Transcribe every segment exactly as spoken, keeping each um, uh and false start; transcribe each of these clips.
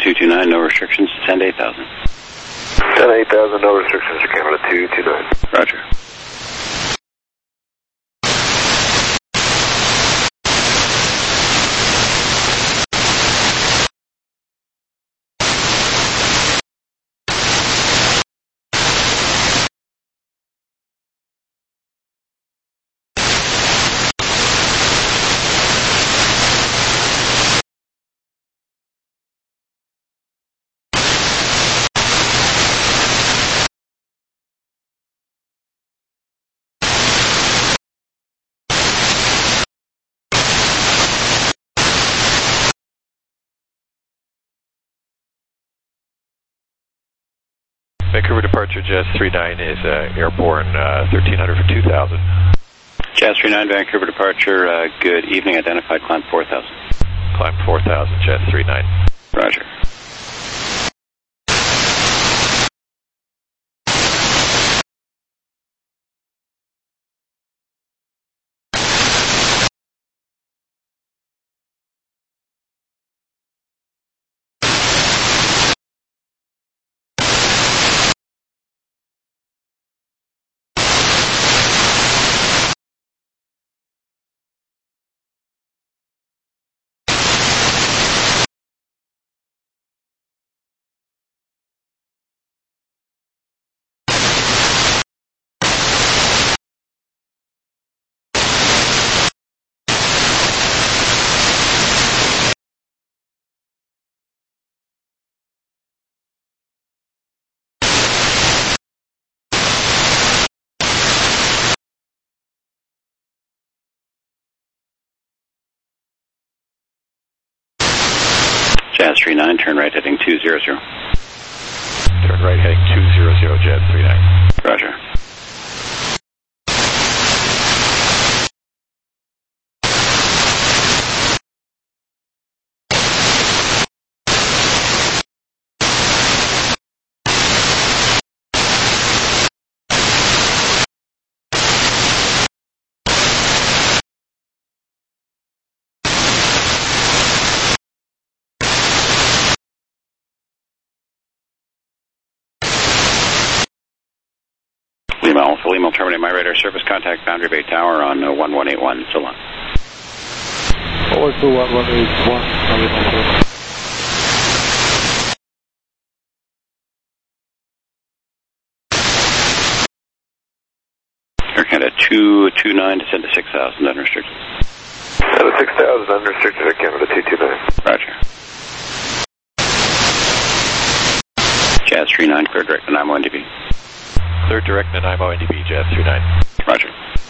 two two nine, no restrictions, descend eight thousand. Descend eight thousand, no restrictions for Canada two two nine. Roger. Vancouver departure, Jazz three nine is uh, airborne uh, thirteen hundred for two thousand. Jazz three nine, Vancouver departure, uh, good evening, identified climb four thousand. Climb four thousand, Jazz three nine. Roger. Jazz three nine, turn right heading two zero zero. Turn right heading two zero zero, Jazz three nine. Roger. Lima Alpha, Lima will terminate my radar service, contact Boundary Bay Tower on uh, one one eight one, so long. What was the one one eight one? Air Canada two two nine, descend to six thousand, unrestricted. Descend to six thousand, unrestricted, Air Canada two two nine. Roger. Jazz three nine, clear direct to Nanaimo N D B. Clear direct Nanaimo N D B, Jazz three nine. Roger.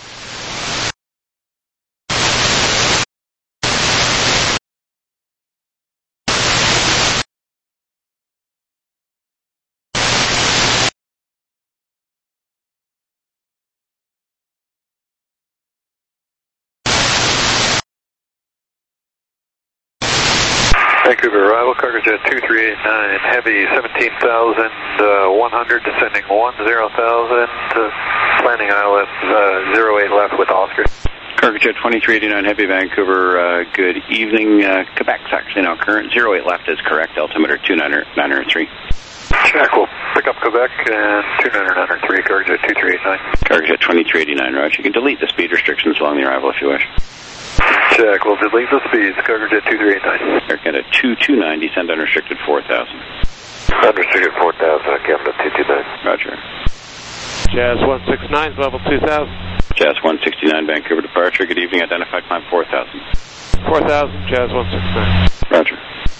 Vancouver arrival, cargo jet two three eight nine, heavy seventeen thousand one hundred, descending one zero thousand, uh, landing I L S uh, zero eight left with Oscar. Cargo jet twenty-three eighty-nine, heavy Vancouver, uh, good evening. Uh, Quebec's actually now current, zero eight left is correct, altimeter two nine zero three. Check, we'll pick up Quebec and two nine zero three, cargo jet two three eight nine. Cargo jet twenty-three eighty-nine, Roger. You can delete the speed restrictions along the arrival if you wish. Check, we'll delete the speeds, cargo jet two three eight nine. Air Canada two two nine, descend unrestricted four thousand. Unrestricted four thousand, Air Canada two two nine. Roger. Jazz one six nine, level two thousand. Jazz one sixty-nine, Vancouver departure, good evening, identified climb four thousand. four thousand, Jazz one six nine. Roger.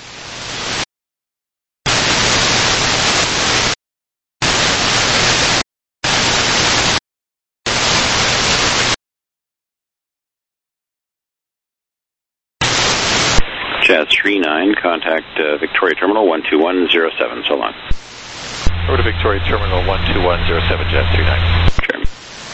Jazz three nine, contact uh, Victoria Terminal one two one zero seven, so long. Over to Victoria Terminal one two one zero seven, Jazz three nine. Sure.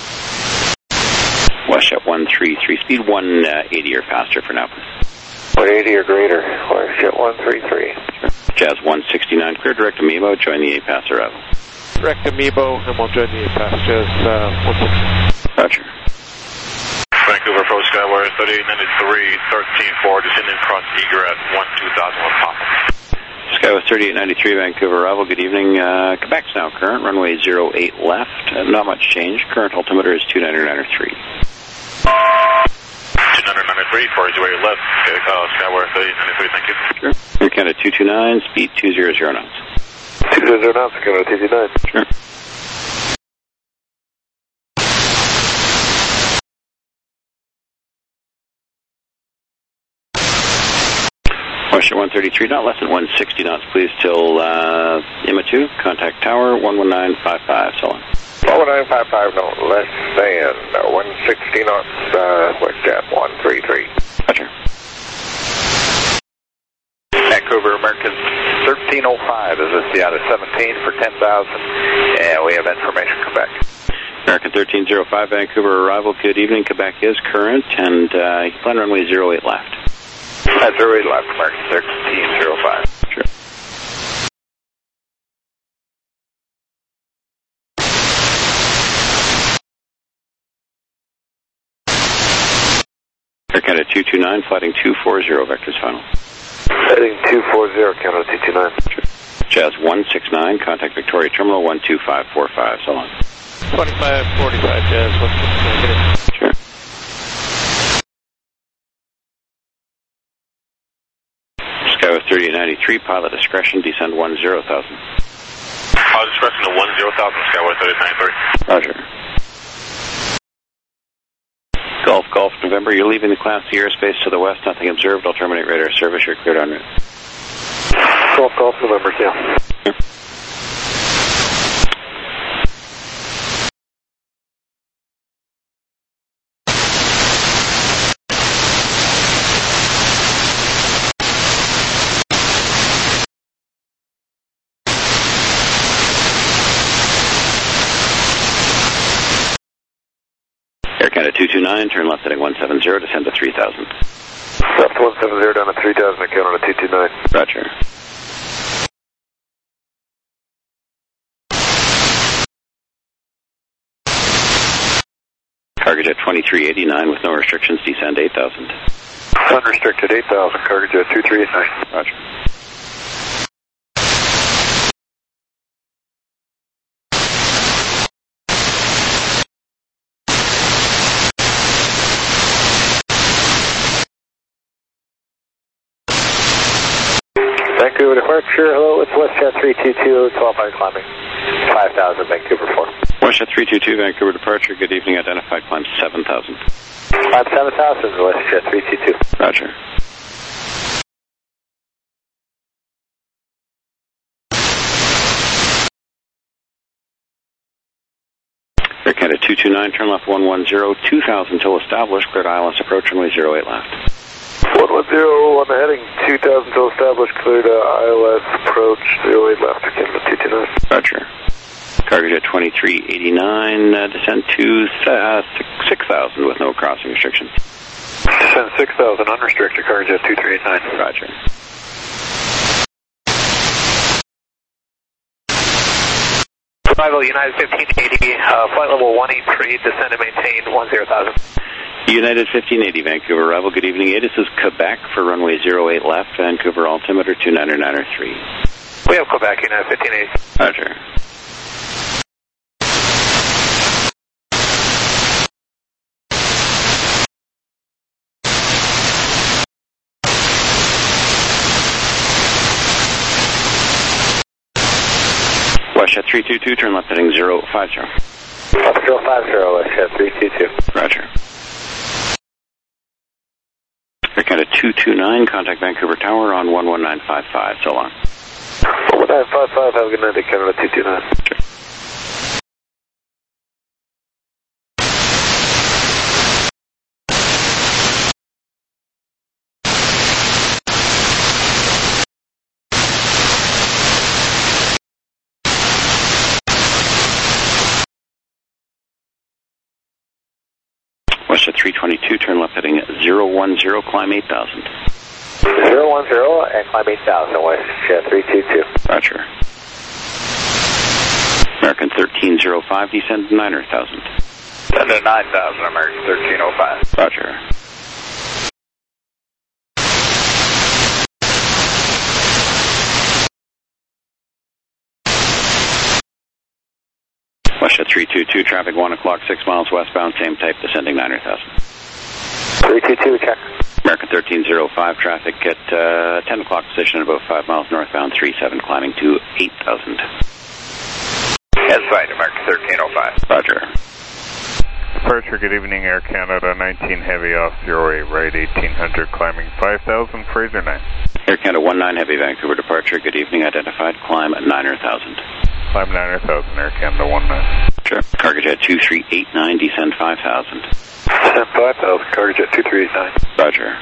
Westjet one three three, speed one eighty or faster for now, please. one eighty or greater, Westjet one three three. Sure. Jazz one sixty-nine, clear direct to Amiibo, join the A P A S arrival. Direct to Amiibo, and we'll join the A P A S, Jazz uh, one six nine. Roger. Vancouver approach Skywire thirty-eight ninety-three, thirteen four, descending across Eager at one two thousand with Papa. Skywest thirty-eight ninety-three, Vancouver arrival. Good evening. Uh, Quebec's now current. Runway zero eight left. Uh, not much change. Current altimeter is two nine nine three. two nine nine three, four zero eight left. Okay, uh, Skywire thirty-eight ninety-three, thank you. Sure. Air Canada two two nine, speed two hundred knots. two hundred knots, Canada two two nine. Sure. Western one thirty-three, not less than one sixty knots, please, till uh, I M A two. Contact tower, one one nine five five, so on. one one nine five five, no less than uh, one sixty knots, uh, WestJet one three three. Roger. Vancouver American thirteen oh five, is this the out of seventeen for ten thousand? And we have information, Quebec. American thirteen oh five, Vancouver arrival. Good evening. Quebec is current, and uh, plan runway zero eight left. That's zero eight left, American thirteen oh five. Sure. Air Canada two two nine, flighting two four zero, vectors final. Heading two four zero, Canada two two nine. Sure. Jazz one six nine, contact Victoria Terminal one two five four five, so on. twenty-five forty-five, Jazz one six nine, get it. Sure. Skyway thirty-eight ninety-three, pilot discretion, descend one zero thousand. Pilot discretion to one zero thousand, Skywire thirty-eight ninety-three. Roger. Golf, Golf, November, you're leaving the Class C airspace to the west, nothing observed. I'll terminate radar service, you're cleared en route. Golf, Golf, November, yeah. Sure. Air Canada two two nine, turn left heading one seven zero, descend to three thousand. Left one seven zero, down to three thousand, Canada two two nine. Roger. Cargojet twenty-three eighty-nine with no restrictions, descend eight thousand. Unrestricted eight thousand, Cargojet two three eight nine. Roger. Vancouver departure, hello, it's WestJet three two two, twelve mile climbing, five thousand, Vancouver four. WestJet three two two, Vancouver departure, good evening, identified climb seven thousand. Climb seven thousand, WestJet three two two. Roger. Air Canada two two nine, turn left one one zero, two thousand till established, cleared I L S approach, runway zero eight left. one one zero on the heading, two thousand till established, cleared uh, I L S approach, zero eight left, Canada two two nine. Roger. Cargojet twenty-three eighty-nine, uh, descend to uh, six thousand with no crossing restrictions. Descend six thousand, unrestricted, Cargojet two three eight nine. Roger. Survival United fifteen eighty, uh, flight level one eight three, descend and maintain one zero thousand. United fifteen eighty, Vancouver arrival. Good evening. This is Quebec for runway zero eight left, Vancouver altimeter two nine nine three. We have Quebec, United fifteen eighty. Roger. WestJet three two two, turn left heading zero five zero. zero five zero, WestJet three two two. Roger. Air Canada two two nine, contact Vancouver Tower on one one nine five five, so long. one one nine five five, have a good night, Canada two two nine. Sure. WestJet three twenty-two, turn left heading zero one zero, climb eight thousand. zero one zero and climb eight thousand, WestJet three two two. Roger. American thirteen oh five, descend nine thousand. Send to nine thousand, American thirteen oh five. Roger. Russia three two two, traffic one o'clock, six miles westbound, same type, descending nine hundred thousand. three two two, check. American thirteen oh five, traffic at uh, ten o'clock, position about five miles northbound, three seven, climbing to eight thousand. That's right, American thirteen oh five. Roger. Departure, good evening, Air Canada nineteen Heavy off zero eight right, eighteen hundred, climbing five thousand, Fraser nine. Air Canada one nine Heavy, Vancouver departure, good evening, identified, climb at nine hundred thousand. Climb nine hundred thousand, Air Canada one nine. Sure. Cargojet two three eight nine, descend five thousand. Descend five thousand, Cargojet two three eight nine. Roger.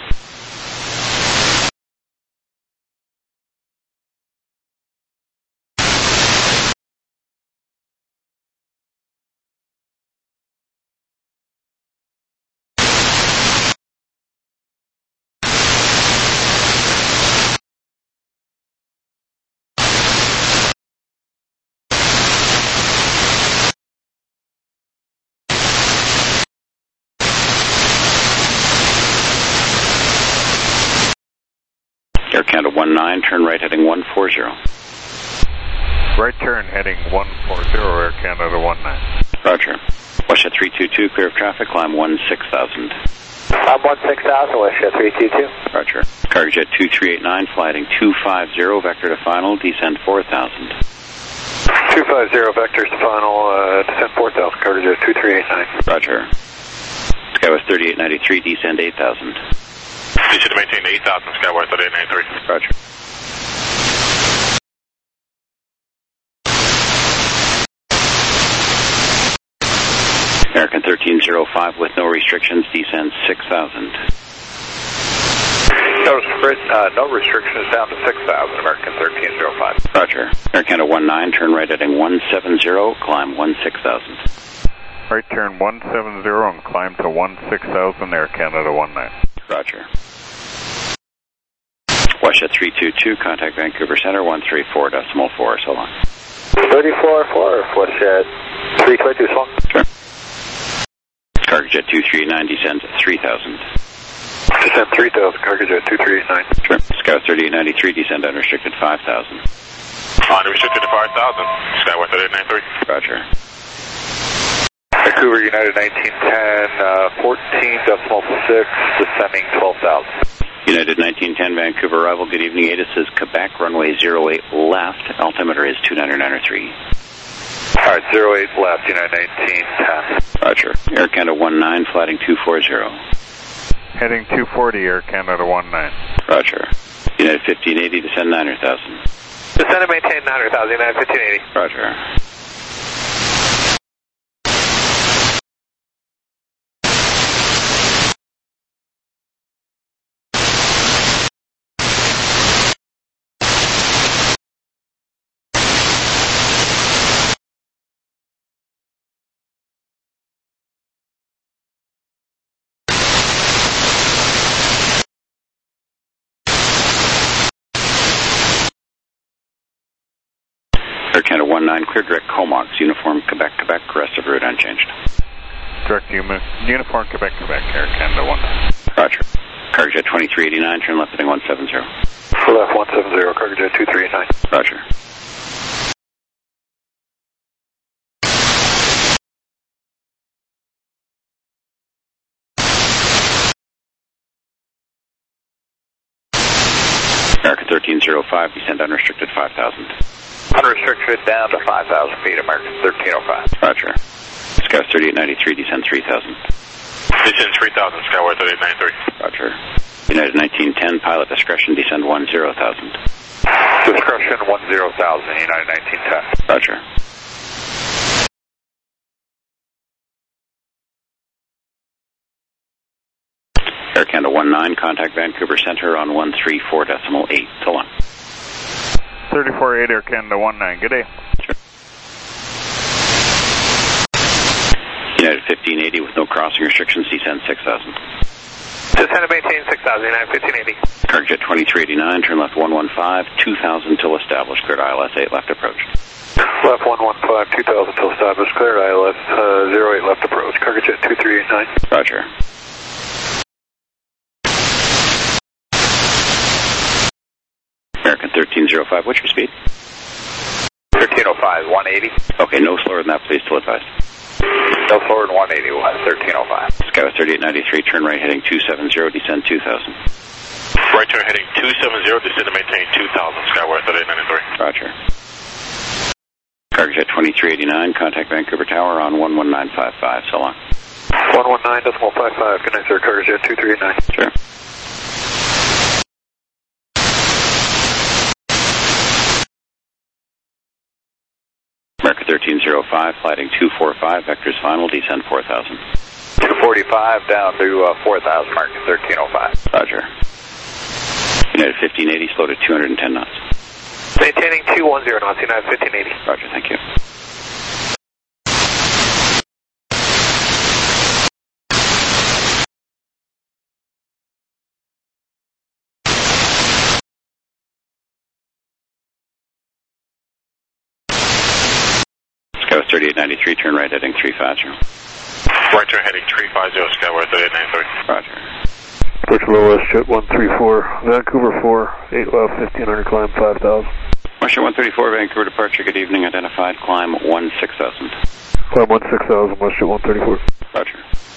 Air Canada one nine, turn right heading one four zero. Right turn heading one four zero, Air Canada one nine. Roger. Westjet three two two, clear of traffic, climb one six thousand. I'm one six thousand, Westjet three two two. Roger. Cargojet two three eight nine, flighting two five zero, vector to final, descend four thousand. two five zero, vectors to final, uh, descend four thousand, Cargojet two three eight nine. Roger. Skywest thirty-eight ninety-three, descend eight thousand. You should maintain eight thousand, Skywire thirty-eight ninety-three. Roger. American thirteen oh five with no restrictions, descend six thousand. No, uh, no restrictions down to six thousand, American thirteen oh five. Roger. Air Canada one nine, turn right heading one seven zero, climb one six thousand. Right turn one seven zero and climb to one six thousand, Air Canada one nine. Roger. Westjet three two two, contact Vancouver Center, one three four decimal four, so long. thirty-four four, Westjet three two two, so long. Sure. Cargojet two three eight nine, descends three thousand. Descend three thousand, Cargojet two three eight nine. Sure. Scout thirty-eight ninety-three, descend unrestricted five thousand. Unrestricted to five thousand, Skywire thirty-eight ninety-three. Roger. Vancouver United nineteen ten, uh, fourteen decimal six, descending twelve thousand. United nineteen ten, Vancouver arrival, good evening, ATIS is Quebec, runway zero eight left, altimeter is two nine nine three. Alright, zero eight left, United nineteen ten. Roger. Air Canada one nine, flighting two four zero. Heading two forty, Air Canada one nine. Roger. United fifteen eighty, descend nine hundred thousand. Descend and maintain nine hundred thousand, United fifteen eighty. Roger. Air Canada one nine, clear direct Comox, uniform Quebec, Quebec, rest of route unchanged. Direct uni uniform Quebec, Quebec, Air Canada one nine. Roger. Cargojet twenty-three eighty-nine, turn left heading one seven zero. Left one seven zero, Cargojet two three eight nine. Roger. American thirteen oh five, descend unrestricted five thousand. Unrestricted down to five thousand feet, American thirteen oh five. Roger. Scout thirty-eight ninety-three, descend three thousand. Descend three thousand, Skywire thirty-eight ninety-three. Roger. United nineteen ten, pilot discretion, descend one zero thousand. Discretion one zero thousand, United nineteen ten. Roger. Air Canada one nine, contact Vancouver Center on one three four decimal eight, so long. thirty-four eight, Air Canada one nine, good day. Sure. United fifteen eighty with no crossing restrictions, descend six thousand. Descend and maintain six thousand, United fifteen eighty. Cargojet twenty-three eighty-nine, turn left one one five, two thousand till established, cleared I L S eight left approach. Left one one five, two thousand till established, cleared I L S uh, zero eight left approach, Cargojet two three eight nine. Roger. American thirteen oh five, what's your speed? thirteen oh five, one eighty. Okay, no slower than that, please, till advised. No slower than one eighty, thirteen oh five. Skywest thirty-eight ninety-three, turn right heading two seven zero, descend two thousand. Right turn heading two seven zero, descend and maintain two thousand, Skywest thirty-eight ninety-three. Roger. Cargojet twenty-three eighty-nine, contact Vancouver Tower on one one nine five five, so long. one one nine decimal five five, good night, sir, Cargojet two three eight nine. Sure. America thirteen oh five, flighting two four five, vectors final, descend four thousand. two forty-five down to uh, four thousand, American thirteen oh five. Roger. United fifteen eighty, slow to two hundred ten knots. Maintaining two one zero knots, United fifteen eighty. Roger, thank you. Skywest thirty-eight ninety-three, turn right heading three five zero. Right turn heading three five zero, Skywest thirty-eight ninety-three. Roger. Approach low west jet one three four, Vancouver four, eight left, fifteen hundred, climb five thousand. Russia one thirty-four, Vancouver departure, good evening, identified, climb one six thousand. Climb one six thousand, west jet one thirty-four. Roger.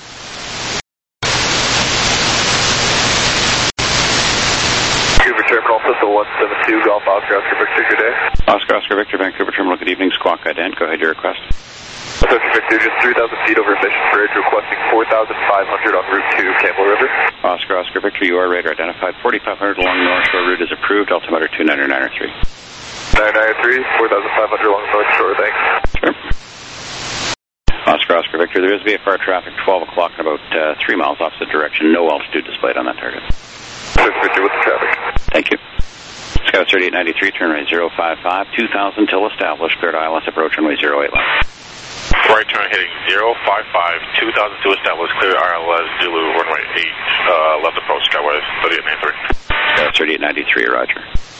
Vancouver Terminal, Pistol one seven two, Golf Oscar Oscar Victor, good day. Oscar Oscar Victor, Vancouver Terminal, good evening, squawk ident, go ahead, your request. Oscar Victor, just three thousand feet over Mission Bridge, requesting four thousand five hundred on Route two, Campbell River. Oscar Oscar Victor, you are radar identified, forty-five hundred along North Shore route is approved, altimeter two nine nine three. nine nine three, four thousand five hundred along North Shore, thanks. Sure. Oscar Oscar Victor, there is V F R traffic, twelve o'clock and about uh, three miles opposite direction, no altitude displayed on that target. Oscar Victor with the traffic. Thank you. Skywest thirty-eight ninety-three, turn right zero five five, two thousand till established, cleared I L S approach runway zero eight left. Right turn heading zero five five, two thousand to establish, clear R L S, Zulu, runway eight, uh, left approach, Skywest thirty-eight ninety-three. Skywest thirty-eight ninety-three, roger.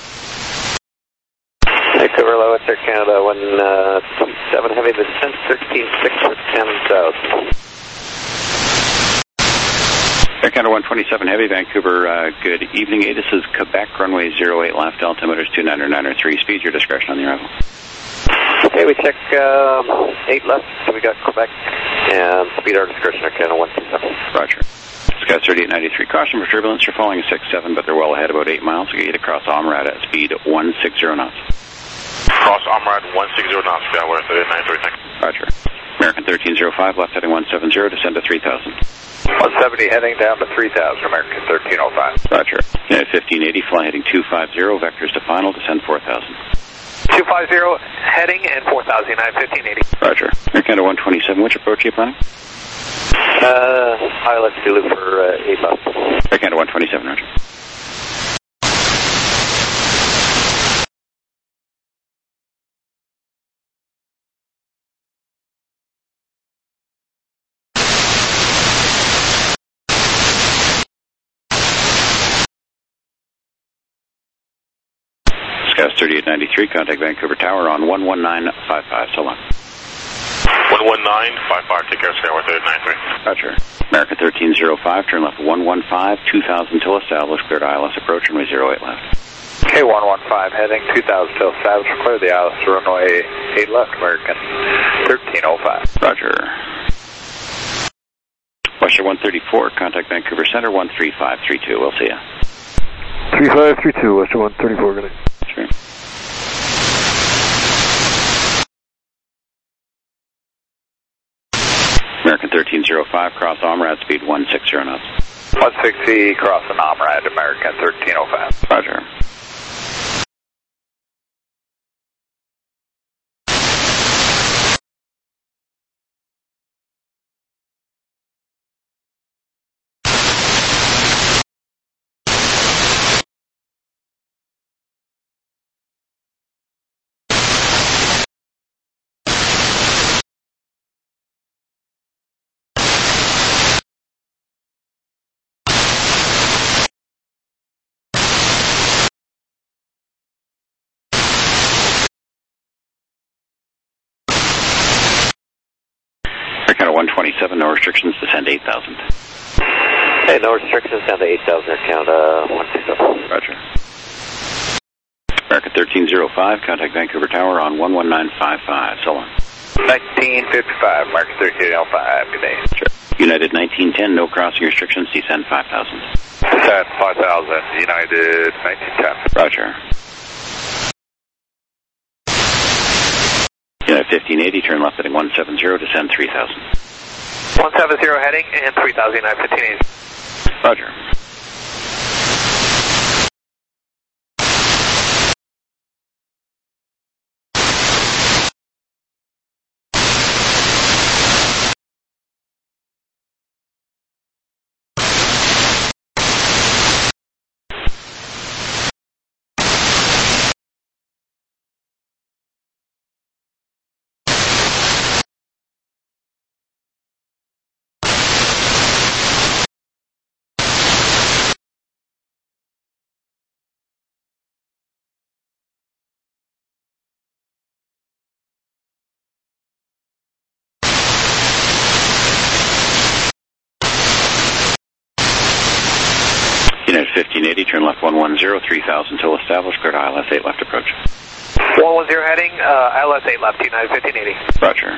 Vancouver low, it's Air Canada, one seven heavy, descent thirteen six for ten thousand. Air Canada one twenty-seven Heavy, Vancouver, uh, good evening. Hey, this is Quebec, runway zero eight left, altimeter two nine nine three, speed your discretion on the arrival. Okay, we check um, eight left, so we got Quebec, and speed our discretion, Air Canada one two seven. Roger. Skywest thirty-eight ninety-three, caution for turbulence, you're following a six seven, but they're well ahead, about eight miles, so get you to cross Omrad at speed one sixty knots. Cross Omrad one sixty knots, Skywest thirty-eight ninety-three, thank you. Roger. American thirteen oh five, left heading one seven zero, descend to three thousand. one seventy heading down to three thousand, American thirteen oh five. Roger. United fifteen eighty, fly heading two five zero, vectors to final, descend four thousand. two five zero heading and four thousand, United fifteen eighty. Roger. Air Canada one twenty-seven, which approach are you planning? Uh, I let's do it for uh, eight left. Air Canada one twenty-seven, roger. Skywest thirty-eight ninety-three, contact Vancouver Tower on one one nine five five, so long. one one nine five five, take care, Skywest thirty-eight ninety-three. Roger. America thirteen oh five, turn left one one five, two thousand till established, cleared I L S approach, runway zero eight left. Okay, one one five heading two thousand till established, clear the I L S runway eight left, American thirteen oh five. Roger. Western one thirty-four, contact Vancouver Center one three five three two, we'll see ya. three five three two, Western one thirty-four, good night. Sure. American thirteen oh five, cross Omrad, speed one sixty knots. one sixty crossing Omrad, American thirteen oh five. Roger. one twenty-seven, no restrictions, descend eight thousand. Hey, no restrictions down to eight thousand, Air Canada one two seven. Roger. America thirteen oh five, contact Vancouver Tower on one one nine five five, so long. nineteen fifty-five, America thirteen oh five, good day. Sure. United nineteen ten, no crossing restrictions, descend five thousand. Descend five thousand, United nineteen ten. Roger. United fifteen eighty, turn left heading one seven zero, descend three thousand. one seven zero heading and three thousand, United fifteen eighty. Roger. United fifteen eighty, turn left one one zero, three thousand till established, cleared I L S eight left approach. one one zero heading, uh, I L S eight left, United fifteen eighty. Roger.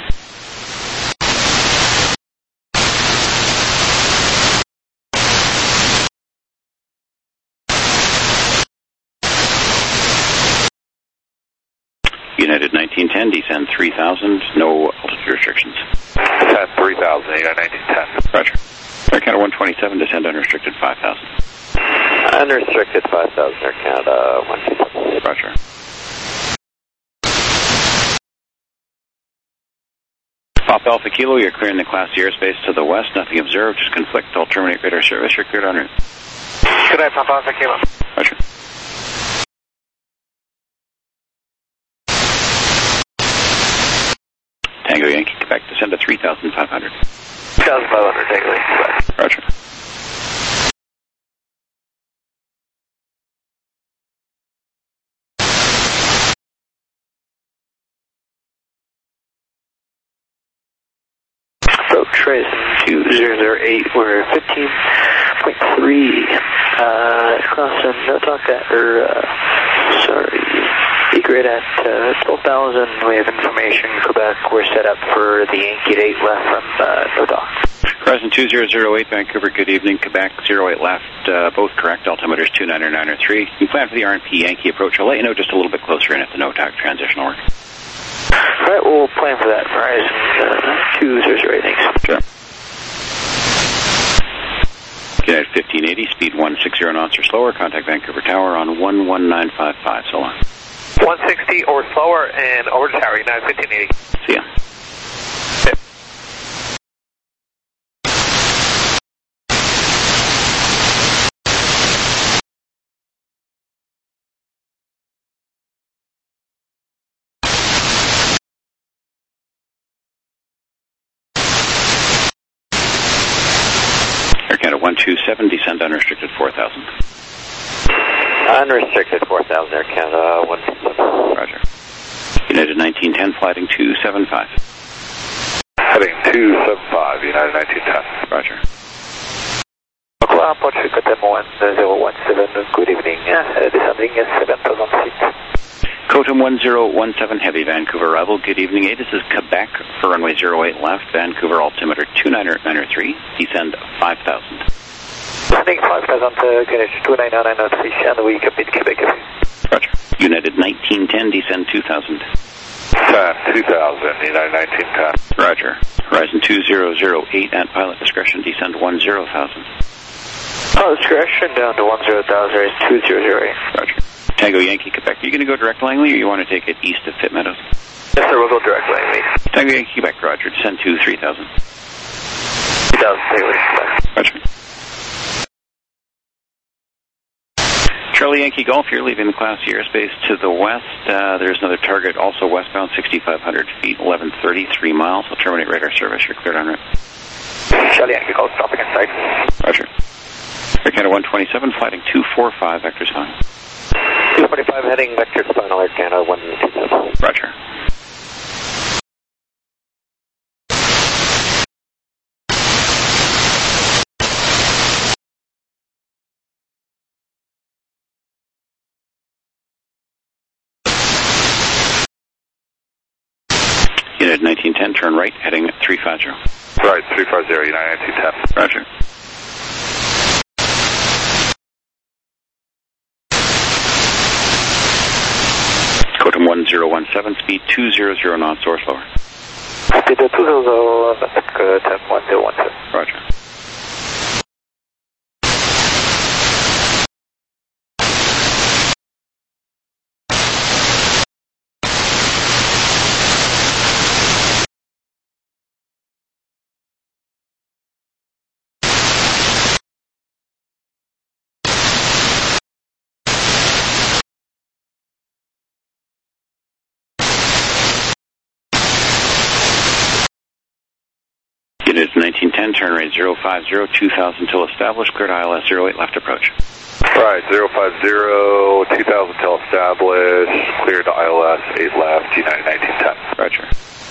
United nineteen ten, descend three thousand, no altitude restrictions. Descend three thousand, United nineteen ten. Roger. Air Canada one twenty-seven, descend unrestricted five thousand. Unrestricted five thousand, Air Canada one twenty-seven. Roger. Pop Alpha Kilo, you're clearing the Class C airspace to the west, nothing observed, just conflict, I'll terminate radar service, you're cleared en route. Good night, Pop Alpha Kilo. Roger. Tango Yankee, Quebec, descend to three thousand five hundred. three thousand five hundred, Tango Yankee, Quebec. Roger. Approach Horizon two zero zero eight, we're fifteen point three, uh, crossing, no talk that, or, uh, sorry, egret at, uh, twelve thousand, we have information, Quebec, we're set up for the Yankee at eight left from, uh, no talk. Horizon two zero zero eight, Vancouver, good evening, Quebec, zero eight left, uh, both correct, altimeter's two nine nine three. You plan for the R and P Yankee approach, I'll let you know just a little bit closer in at the no-talk transitional work. Alright, we'll plan for that, Horizon, uh, two zero zero eight, thanks. Sure. United fifteen eighty, speed one sixty knots or slower, contact Vancouver Tower on one one nine five five, so long. one sixty or slower, and over to Tower, United fifteen eighty. See ya. Yep. Air Canada one two seven, descend unrestricted four thousand. Unrestricted four thousand, Air Canada one twenty-seven. Roger. United nineteen ten, flighting two seven five. Heading two seven five, United nineteen ten. Roger. Oklahoma, Portugal, one zero one seven, good evening, uh, descending seven thousand feet. Cotum one zero one seven, heavy, Vancouver arrival, good evening, A, this is Quebec for runway zero eight left, Vancouver altimeter two nine nine three, descend five thousand. Descending five thousand, uh, Greenwich two nine nine three, and we complete Quebec. Roger. United nineteen ten, descend two thousand. Descend two thousand, United nineteen ten. Roger. Horizon two zero zero eight, at pilot discretion, descend one zero thousand. Oh, discretion down to one zero thousand, is two zero zero eight. Roger. Tango Yankee, Quebec, are you going to go direct Langley, or you want to take it east of Pitt Meadows? Yes, sir, we'll go direct Langley. Tango Yankee, Quebec, Roger, descend to three thousand. three thousand, Taylor. Roger. Charlie Yankee Golf, you're leaving the Class C airspace to the west. Uh, there's another target, also westbound, sixty-five hundred feet, eleven thirty-three miles. I'll terminate radar service. You're cleared en route. Charlie Yankee Golf, stopping in sight. Roger. Air Canada one twenty-seven, flighting two four five, vectors final. two forty-five, heading vector final, Air Canada one twenty-seven. Roger. United nineteen ten, turn right, heading three five zero. Right, three five zero, United nineteen ten. Roger. Codem one zero one seven, speed two hundred knots, source lower. Speed two hundred, uh, ten one zero one seven. Roger. Unit nineteen ten, turn right zero five zero, two thousand till established, cleared I L S zero eight left approach. Right, zero five zero, two thousand till established, cleared I L S eight left, United nineteen ten. Roger.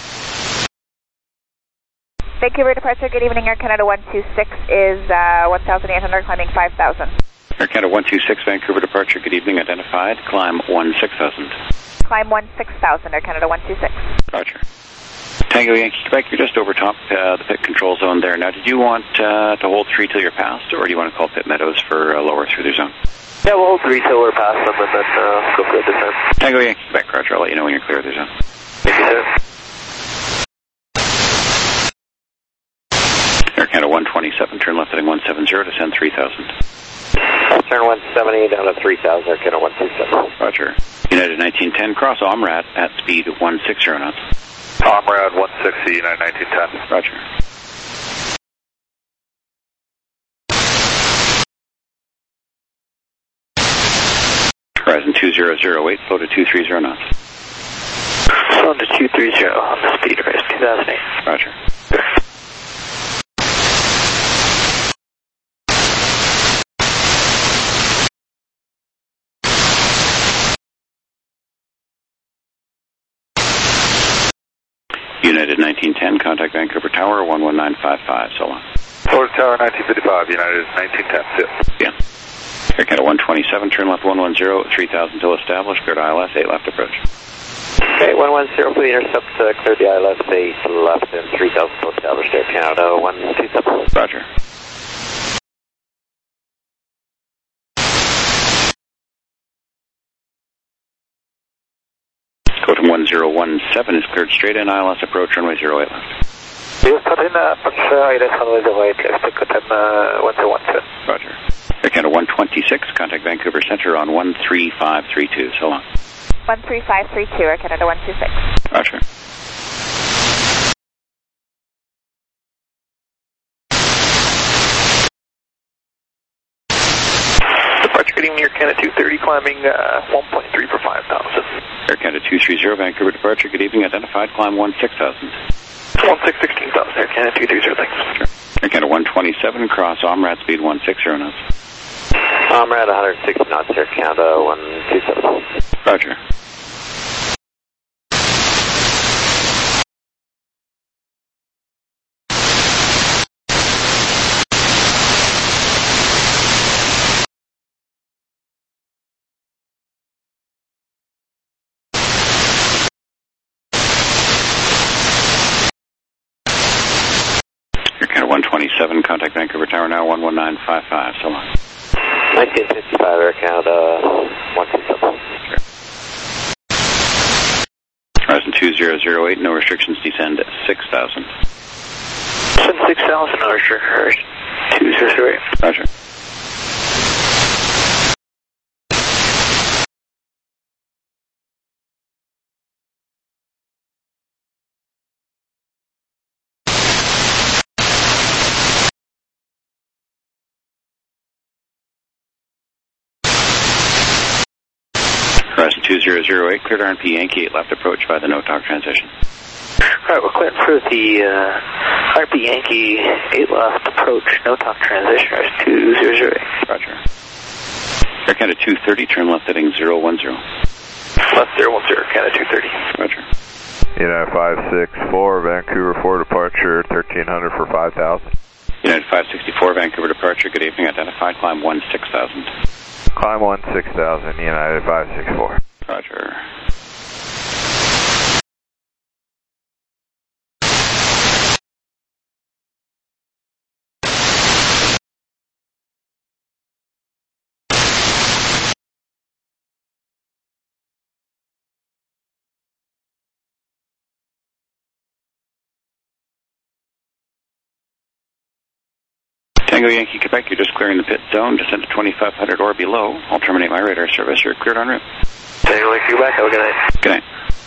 Vancouver departure, good evening, Air Canada one two six is uh, one thousand eight hundred, climbing five thousand. Air Canada one two six, Vancouver departure, good evening, identified, climb one six thousand. Climb one six thousand, Air Canada one two six. Roger. Tango Yankee Quebec, you're just over top uh, the pit control zone there. Now, did you want uh, to hold three till you're past, or do you want to call Pit Meadows for uh, lower through their zone? Yeah, we'll hold three till we're past them and then uh, go for the descent. Tango Yankee Quebec, Roger. I'll let you know when you're clear of their zone. Thank you, sir. Air Canada one twenty-seven, turn left heading one seven zero, descend three thousand. Turn one seventy down to three thousand, Air Canada one two seven. Roger. United nineteen ten, cross Omrat at speed one sixty knots. Omrad one sixty, United nineteen ten. Roger. Horizon two zero zero eight, flow to two three zero knots. Flow to two three zero on the speed race two thousand eight. Roger. United nineteen ten, contact Vancouver Tower one one nine five five, so long. Florida Tower nineteen fifty-five, United nineteen ten, sit. Yeah. Air Canada one twenty-seven, turn left one one zero, three thousand till established, cleared I L S eight left approach. Okay, one one zero for the intercept, uh, cleared the I L S eight left and three thousand till established, Air Canada one two seven. Roger. Codem one zero one seven is cleared straight in, I L S approach, runway zero eight left. We'll start in approach I L S runway zero eight left, Codem one zero one seven. Roger. Air Canada one twenty-six, contact Vancouver Center on one three five three two, so long. one three five three two, Air Canada one two six. Roger. Departure, good evening, Air Canada two thirty, climbing uh, one point three for five thousand. Air Canada two three zero, Vancouver departure, good evening, identified, climb one six thousand. one six sixteen thousand, Air Canada two three zero, thanks. Sure. Air Canada one twenty-seven, cross Omrat speed one sixty knots. Omrat one hundred sixty knots, Air Canada one two seven. Roger. one twenty-seven, contact Vancouver Tower now, one one nine five five, so long. nineteen fifty-five, Air Canada one two seven. Sure. Horizon two zero zero eight, no restrictions, descend six thousand. Descend six thousand, no restrictions, two zero zero eight. Roger. Horizon two zero zero eight, cleared R and P Yankee eight left approach by the no-talk transition. Alright, we're clearing for the uh, R P Yankee eight left approach, no-talk transition, Horizon two zero zero eight. Roger. Air Canada two thirty, turn left heading zero one zero. Left zero one zero, Canada two thirty. Roger. United five six four, Vancouver four departure, thirteen hundred for five thousand. United five sixty-four, Vancouver departure, good evening, identified, climb one six thousand. Climb one six thousand, United five six four. Roger. Tango Yankee Quebec, you're just clearing the pit zone. Descend to twenty-five hundred or below. I'll terminate my radar service. You're cleared en route. Tango Yankee Quebec, have a good night. Good night.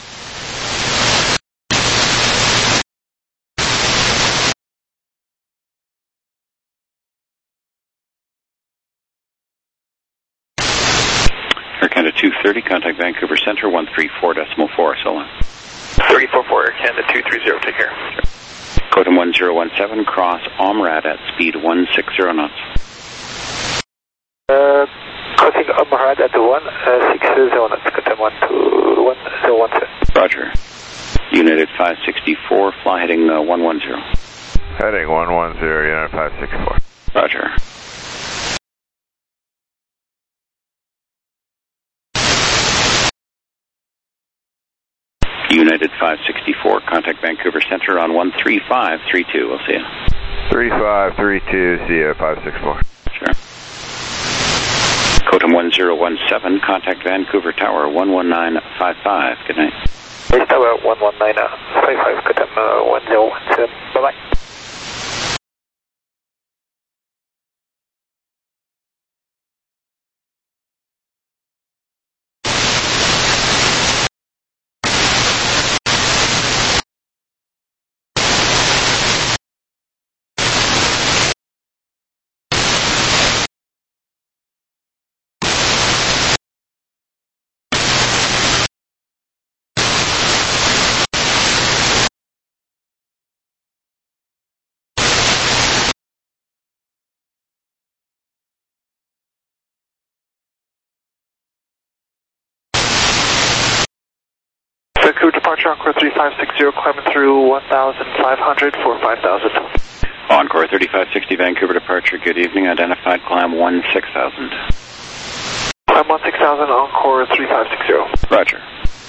Air Canada two thirty, contact Vancouver Centre, one three four decimal four, so long. three four four, Air Canada two three zero, take care. Sure. Kotam one zero one seven, cross Omrad at speed one six zero knots. Uh, crossing Omrad at one six zero knots, Kotam one two one zero one seven. Roger. United five sixty-four, fly heading uh, one one zero. Heading one one zero, United five sixty-four. Roger. United five sixty-four, contact Vancouver Centre on one three five three two. We'll see you. three five three two, see you, five sixty-four. Sure. Kotam one zero one seven, contact Vancouver Tower one one nine five five. Good night. Base Tower one one nine five five, Kotam uh, one zero one seven. Bye-bye. Vancouver departure, Encore three five six zero, climbing through one thousand five hundred for five thousand. Encore thirty-five sixty, Vancouver departure, good evening. Identified climb one six thousand. Climb one six thousand, Encore three five six zero. Roger.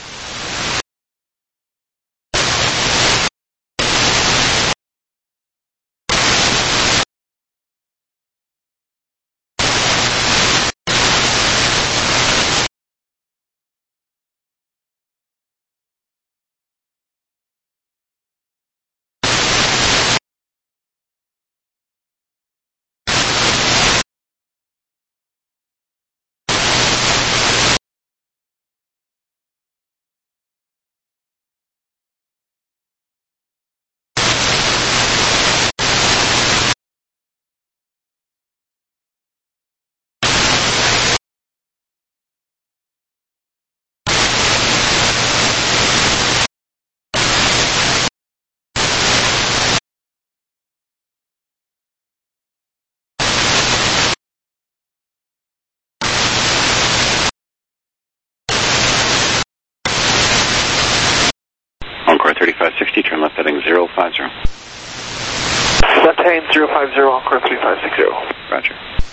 Encore thirty-five sixty, turn left heading zero five zero. Left heading zero five zero, Encore three five six zero. Roger.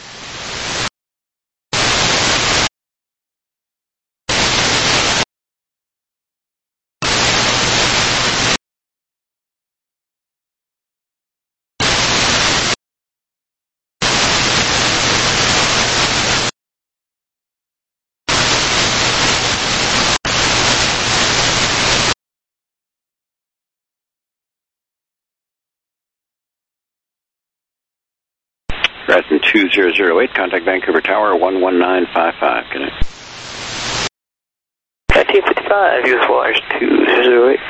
Horizon two zero zero eight, contact Vancouver Tower one one nine five five. Good night. nineteen fifty-five, U S Wires two zero zero eight.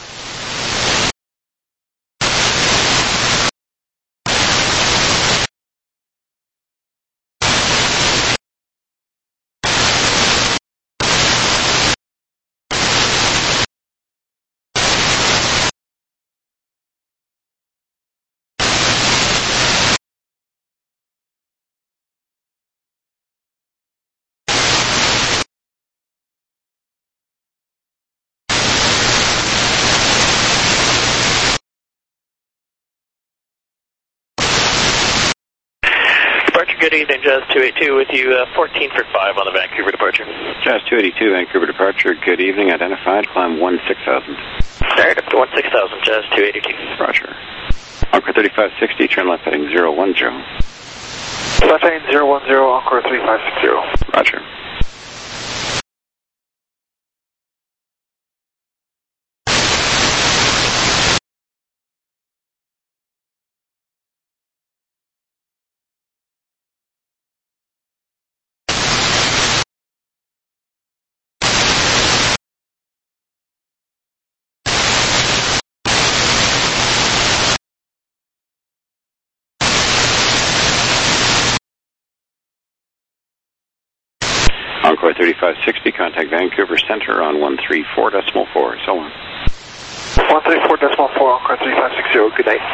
Good evening, Jazz two eighty-two with you, uh, fourteen for five on the Vancouver departure. Jazz two eighty-two, Vancouver departure, good evening. Identified, climb one six thousand. Start up to one six thousand, Jazz two eighty-two. Roger. Encore thirty-five sixty, turn left heading zero one zero. Left heading zero one zero, Encore three five six zero. Roger. thirty-five sixty, contact Vancouver Center on one three four decimal four, so on. one three four decimal four, Encore thirty-five sixty, good night.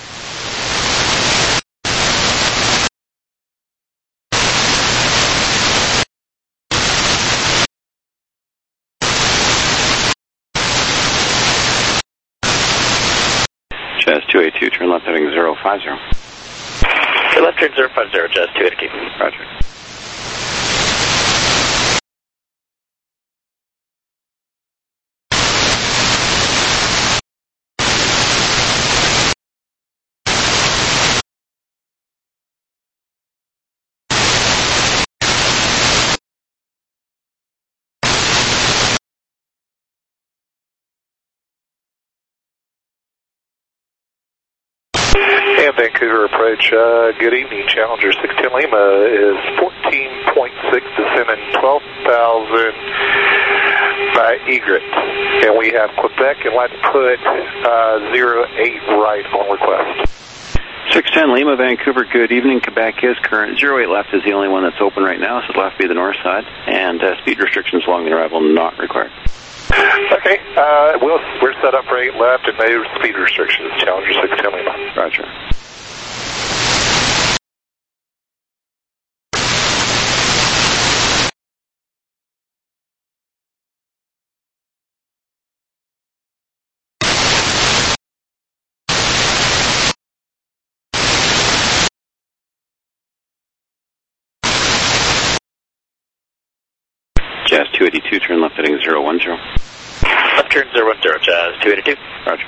Jazz two eighty-two, turn left heading zero five zero. Your left turn zero five zero, Jazz two eighty-two. Roger. And Vancouver approach, uh, good evening, Challenger six ten Lima is fourteen point six, descending twelve thousand by egret. And we have Quebec and like to put uh, zero eight right on request. six ten Lima, Vancouver, good evening. Quebec is current. zero eight left is the only one that's open right now, so it'll have to be the north side. And uh, speed restrictions along the arrival not required. Okay, uh, we'll, we're set up for eight left and no speed restrictions, Challenger six ten Lima. Roger. Jazz two eighty-two, turn left heading zero one zero. Left turn zero one zero, Jazz two eighty-two. Roger.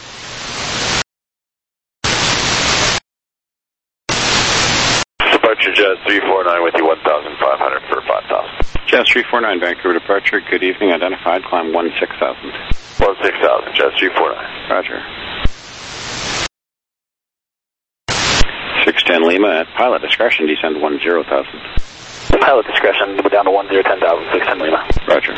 Departure Jazz three four nine with you one thousand five hundred for five thousand. Jazz three four nine, Vancouver departure, good evening, identified, climb one six thousand. one six thousand, Jazz three four nine. Roger. six ten Lima, at pilot discretion, descend one zero thousand. Pilot discretion, we're down to one zero ten thousand, six ten Lima. Roger.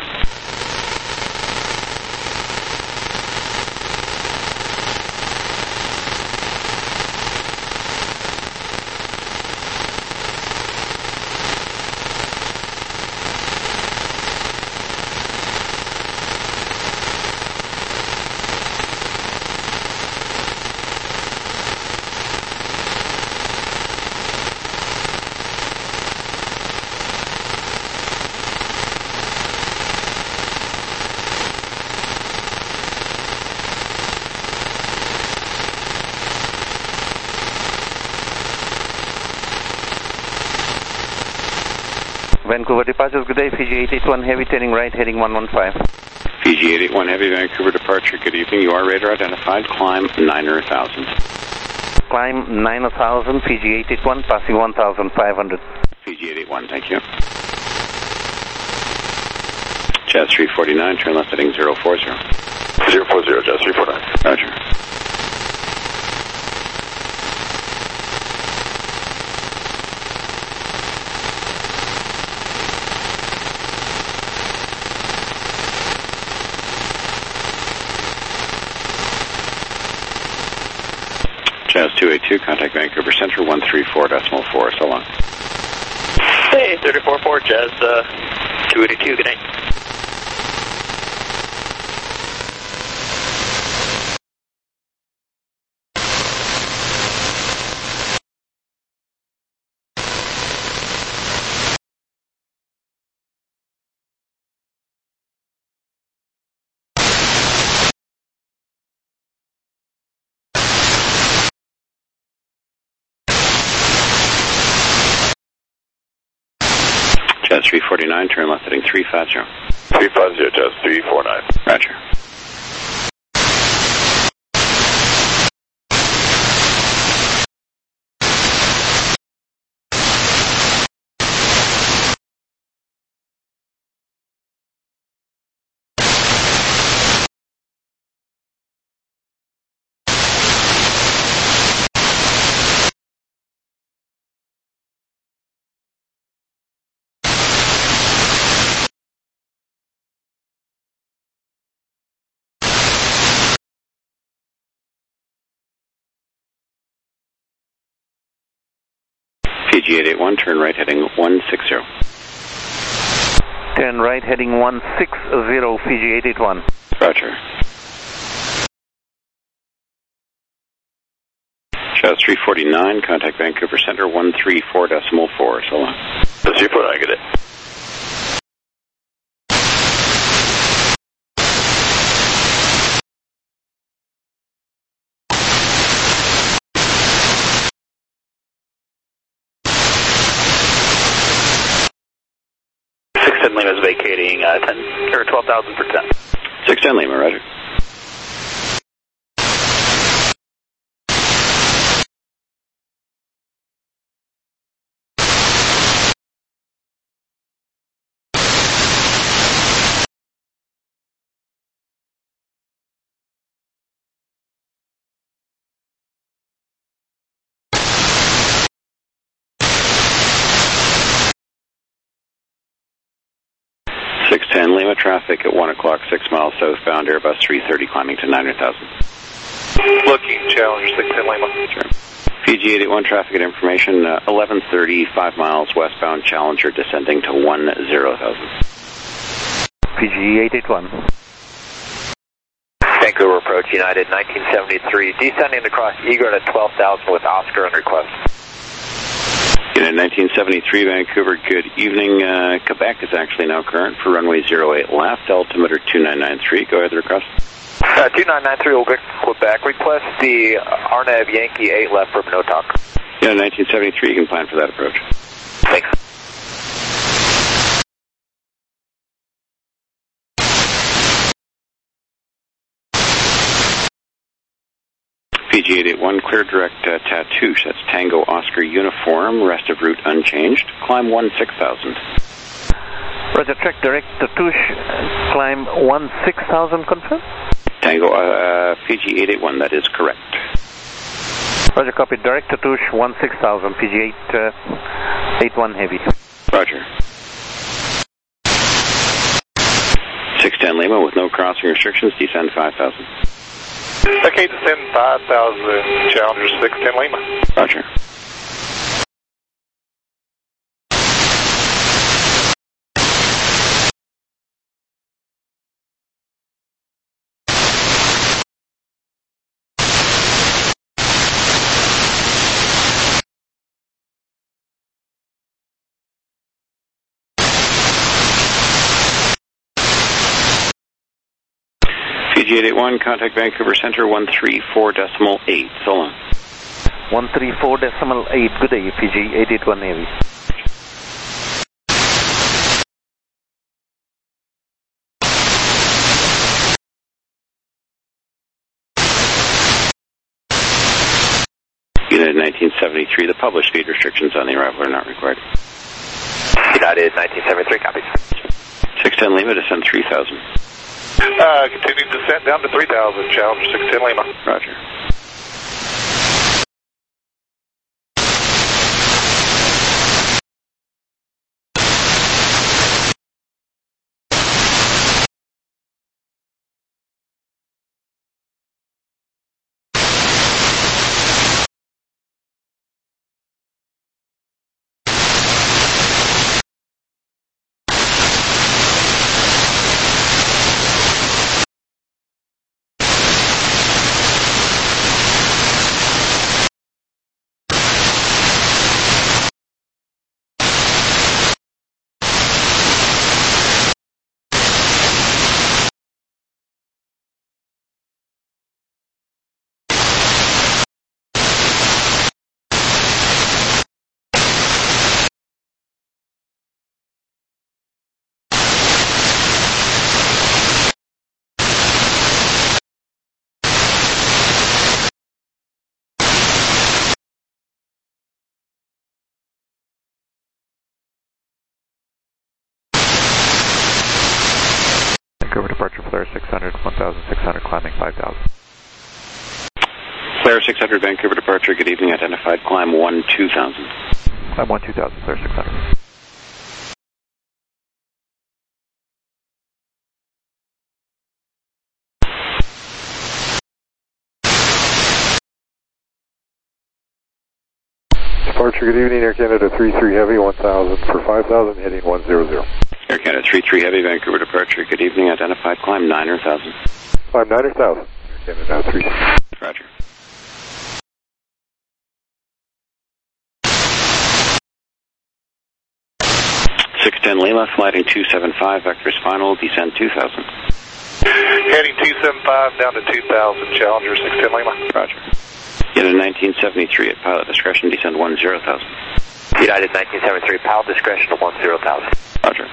Vancouver departures, good day, Fiji eight eight one Heavy, turning right, heading one one five. Fiji eight eight one Heavy, Vancouver departure, good evening, you are radar identified, climb nine thousand. Climb nine thousand, Fiji eight eight one, passing one thousand five hundred. Fiji eight eight one, thank you. Jazz three forty-nine, turn left heading zero four zero. zero four zero, Jazz three four nine. Roger. Jazz two eighty-two, contact Vancouver Center, one three four decimal four, so long. Hey, thirty four four, Jazz uh, two eighty-two, good night. Jazz three forty-nine, turn left heading three five zero. three five zero, Jazz three four nine. Roger. Fiji eight eight one, turn right heading one six zero. Turn right heading one six zero, Fiji eight eight one. Roger. Charles three forty-nine, contact Vancouver Center one three four decimal four, so long. That's your foot, I get it. six ten Lima is vacating uh, ten or twelve thousand for ten. six ten Lima, roger. six ten Lima, traffic at one o'clock, six miles southbound, Airbus three thirty climbing to nine hundred thousand. Looking, Challenger six ten Lima. Sure. Fiji eight eight one, traffic and information, uh, eleven thirty, five miles westbound, Challenger descending to one zero thousand. Fiji eight eight one. Vancouver approach, United nineteen seventy-three, descending across Eagle at twelve thousand with Oscar on request. United nineteen seventy-three, Vancouver, good evening. Uh, Quebec is actually now current for runway zero eight left, altimeter two nine nine three. Go ahead, the request. Uh, two nine nine three will get Quebec. Request the Arnav Yankee eight left for Minotaur. United nineteen seventy-three, you can plan for that approach. Thanks. Fiji eight eight one, clear direct uh, Tatoosh, that's Tango Oscar uniform, rest of route unchanged. Climb one six thousand. Roger, track direct Tatoosh, climb one six thousand, confirm? Tango, uh, Fiji eight eight one, that is correct. Roger, copy, direct Tatoosh, one six thousand, Fiji eight eight one heavy. Roger. six ten Lima with no crossing restrictions, descend five thousand. Okay, descend five thousand, Challenger six ten Lima. Roger. Fiji eight eight one, contact Vancouver Center one three four decimal eight. So long. one three four decimal eight. Good day, Fiji eight eight one Navy. United nineteen seventy-three, the published speed restrictions on the arrival are not required. United nineteen seventy-three, copies. six ten Lima, descend three thousand. Uh, continue descent down to three thousand, Challenger six ten Lima. Roger. Vancouver departure, flare six hundred, one thousand six hundred, climbing five thousand. Flare six hundred, Vancouver departure, good evening, identified, climb one two thousand. Climb one two thousand, flare six hundred. Departure, good evening, Air Canada three three Heavy, one thousand for five thousand, heading one zero zero. Air Air Canada three three Heavy, Vancouver departure. Good evening. Identified climb niner thousand. Climb niner thousand. Air Canada three. Roger. six ten Lima, flighting two seven five, vectors final, descend two thousand. Heading two seven five down to two thousand, Challenger six ten Lima. Roger. United nineteen seventy-three at pilot discretion, descend one zero thousand. United nineteen seventy-three, pilot discretion to one zero thousand. Roger.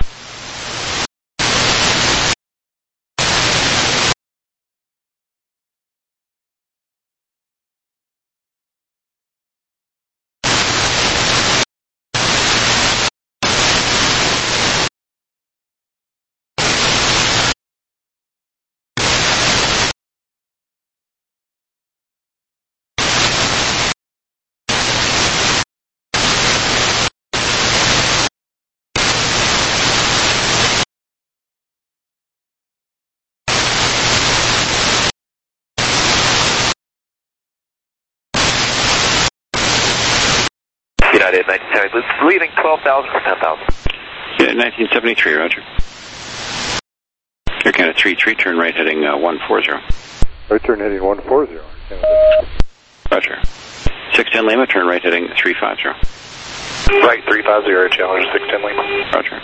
United nineteen seventy, leaving twelve thousand for ten thousand. United nineteen seventy-three, roger. Air Canada three three, turn right heading uh, one four zero. Right turn heading one four zero. Roger. six ten Lima, turn right heading three five zero. Right three five zero, Challenger six ten Lima. Roger.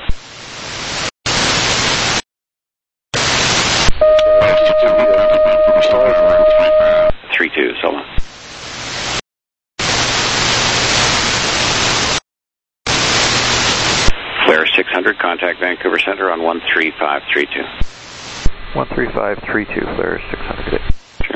three two, solo. Flare six hundred, contact Vancouver Center on one three five three two. one three five three two, Flare six hundred. Sure.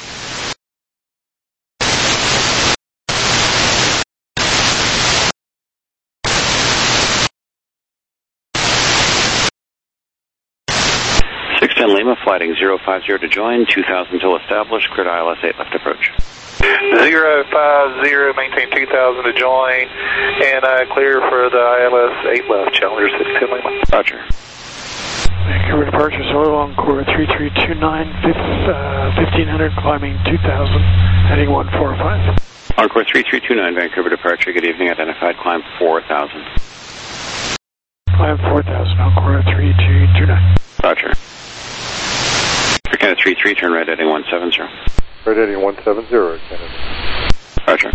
six ten Lima, flighting zero five zero to join, two thousand till established, cleared I L S eight left approach. zero five zero, maintain two thousand to join, and uh, clear for the I L S eight left, Challenger six ten Lima. Roger. Vancouver departure solo on core three three two nine, fifteen hundred, climbing two thousand, heading one four five. Encore three three two nine, Vancouver departure, good evening, identified climb four thousand. Climb four thousand on core three two two nine. Roger. Air Canada three three, turn right heading one seven zero. Right heading one seven zero, Canada. Roger.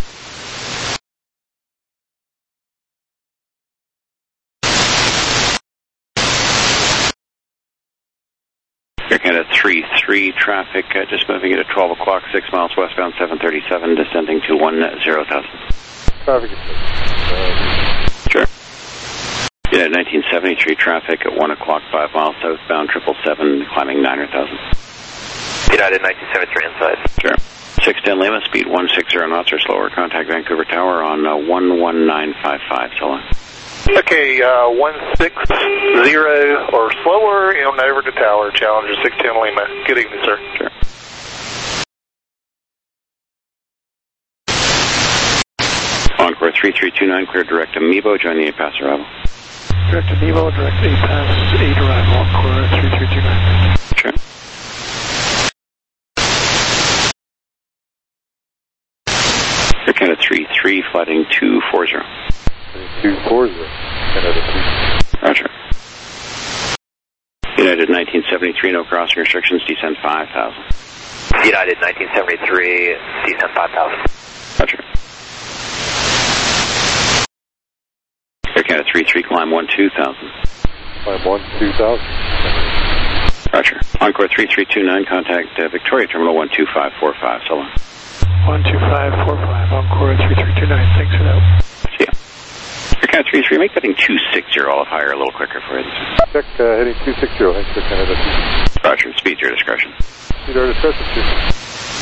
Air Canada three three, traffic uh, just moving it at twelve o'clock, six miles westbound, seven thirty-seven, descending to one zero thousand. Traffic is uh, Sure. Yeah, nineteen seventy-three, traffic at one o'clock, five miles southbound, triple seven, climbing niner thousand. United nineteen seventy-three inside. Sure. six ten Lima, speed one six zero knots or slower, contact Vancouver Tower on uh, one one nine five five, so long. Okay, uh, one six zero or slower, and over to tower, Challenger six ten Lima. Good evening, sir. Sure. Encore three three two nine, clear direct to Mebo, join the eight pass arrival. Direct to Mebo, direct eight pass, eight arrival on core three three two nine. Sure. Air Canada three three, flighting two four zero. two four zero, Canada three. Roger. United nineteen seventy-three, no crossing restrictions, descend five thousand. United nineteen seventy-three, descend five thousand. Roger. Air Canada three three, climb one two thousand. Climb one two thousand. Roger. Encore three three two nine, contact uh, Victoria Terminal one two five four five, so long. one two five four five, Encore three three two nine, thanks for that. See ya. Air Canada three three, make heading two six zero, I'll higher a little quicker for you. Check uh, heading two six zero, thanks for Canada. Roger, speed your discretion. Speed our discretion, two.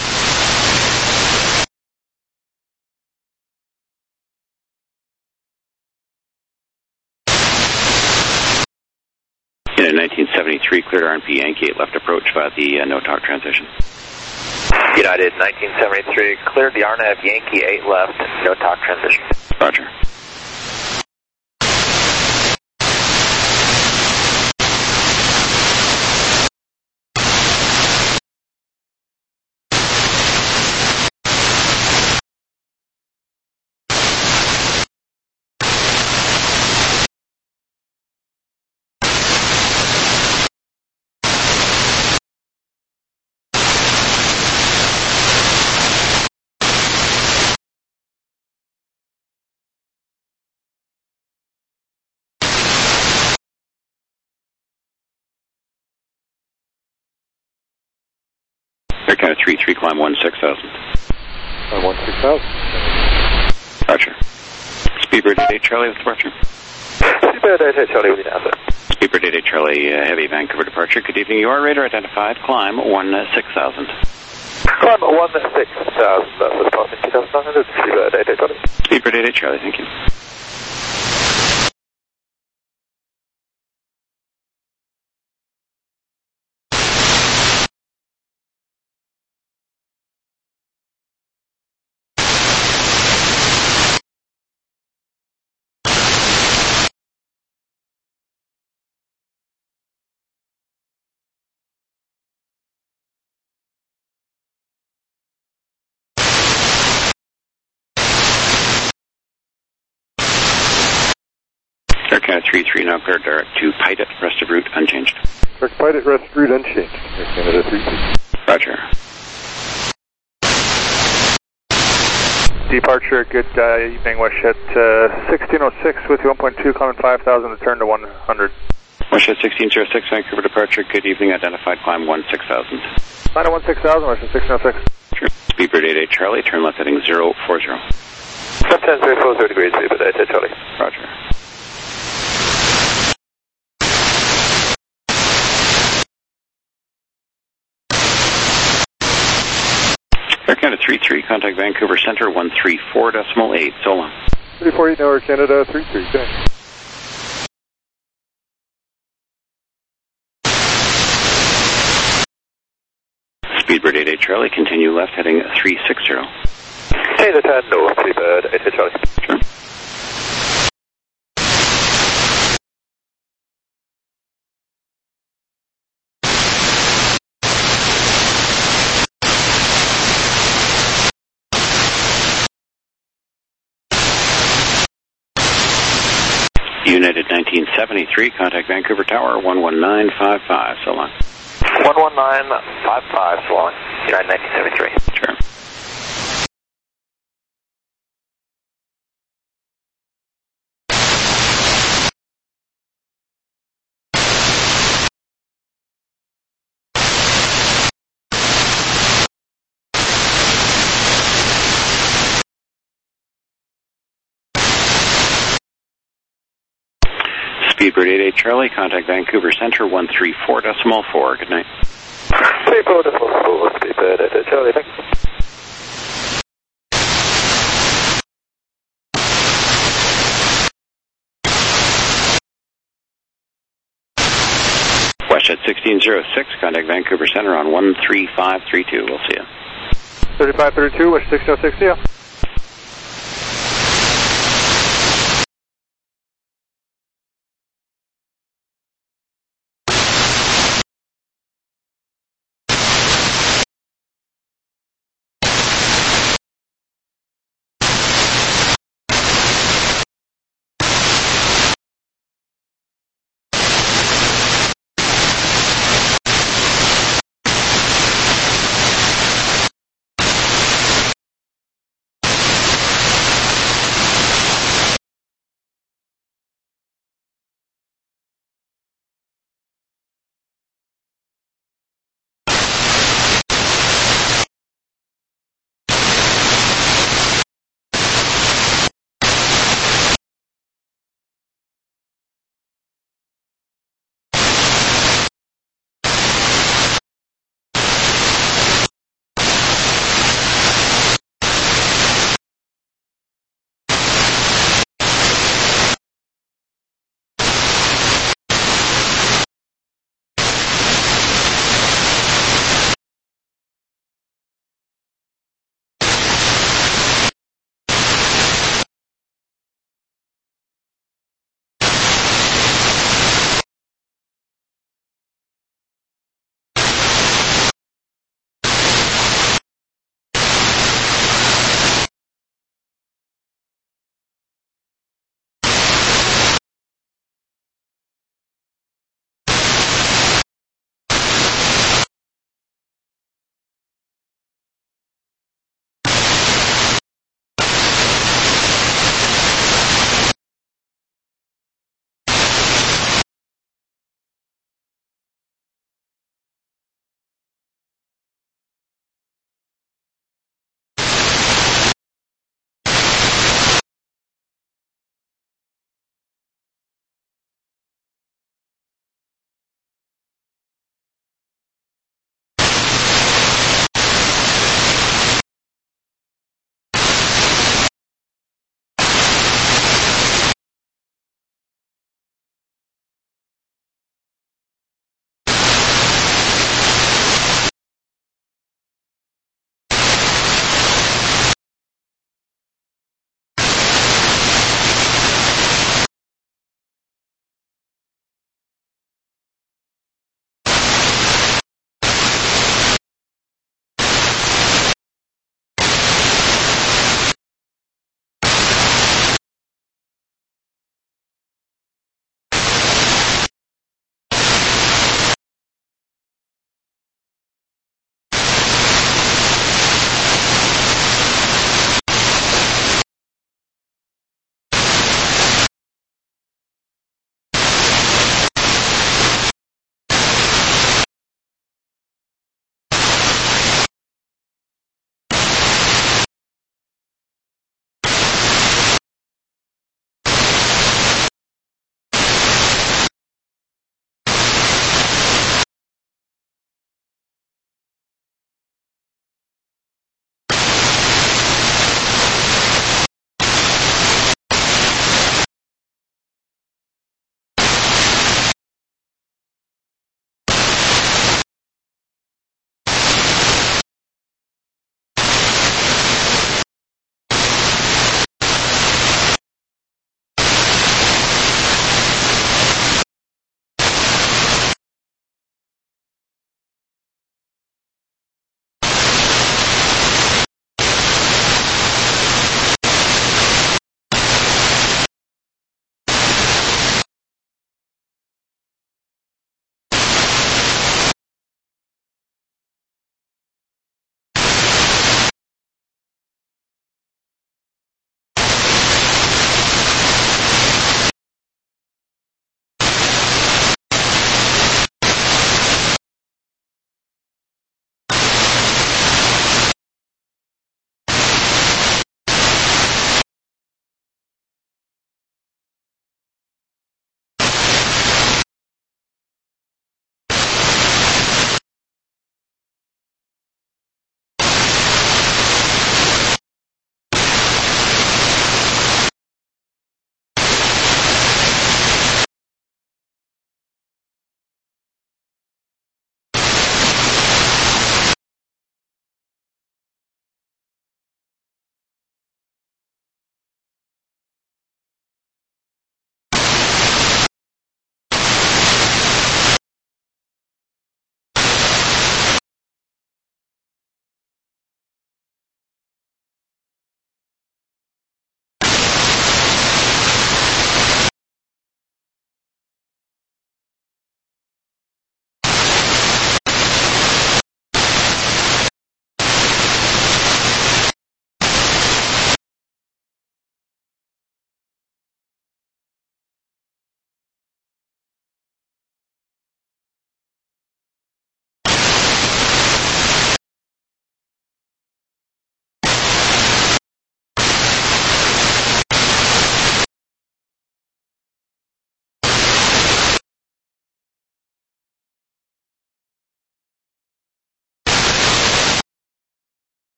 In nineteen seventy-three, cleared R and P Yankee eight left approach via the uh, no-talk transition. United nineteen seventy-three, cleared the R N A V Yankee eight left, no talk transition. Roger. Air Canada three three, climb one six thousand. Uh, one six thousand. Roger. Speedbird eight eight Charlie with departure. Speedbird eight eight Charlie with the answer. Speedbird eight eight Charlie, uh, heavy Vancouver departure. Good evening. You are radar identified. Climb one six thousand. Climb one six thousand. That's the passing two thousand nine hundred. Speedbird eight eight Charlie. Speedbird eight eight Charlie, thank you. Air Canada three three, now clear direct to Paidet, rest of route unchanged. Direct Paidet, rest of route unchanged. Air Canada three three. Roger. Departure, good uh, evening, WestJet uh, sixteen oh six with you, one point two, climbing five thousand, return to one hundred. WestJet sixteen oh six, Vancouver departure, good evening, identified, climb one six thousand. nine one six thousand, WestJet sixteen oh six. Sure. Speedbird eight eight Charlie, turn left heading zero four zero. Left ten zero four zero degrees, Speedbird eight eight Charlie. Roger. Air Canada three three, contact Vancouver Centre one three four decimal eight, so long. three four eight, now Air Canada three three, okay. Speedbird eight eight Charlie, continue left heading three six zero. Change the turn north, Speedbird eight eight Charlie. Sure. United nineteen seventy-three, contact Vancouver Tower one one nine five five, so long. one one nine five five, so long. United nineteen seventy-three. Sure. Speedbird eight eight Charlie, contact Vancouver Centre one three four decimal four. Good night. three four decimal four, Speedbird eight eight Charlie, thank you. WestJet sixteen oh six, contact Vancouver Centre on one three five three two. We'll see you. thirty-five thirty-two, WestJet sixteen oh six, see ya.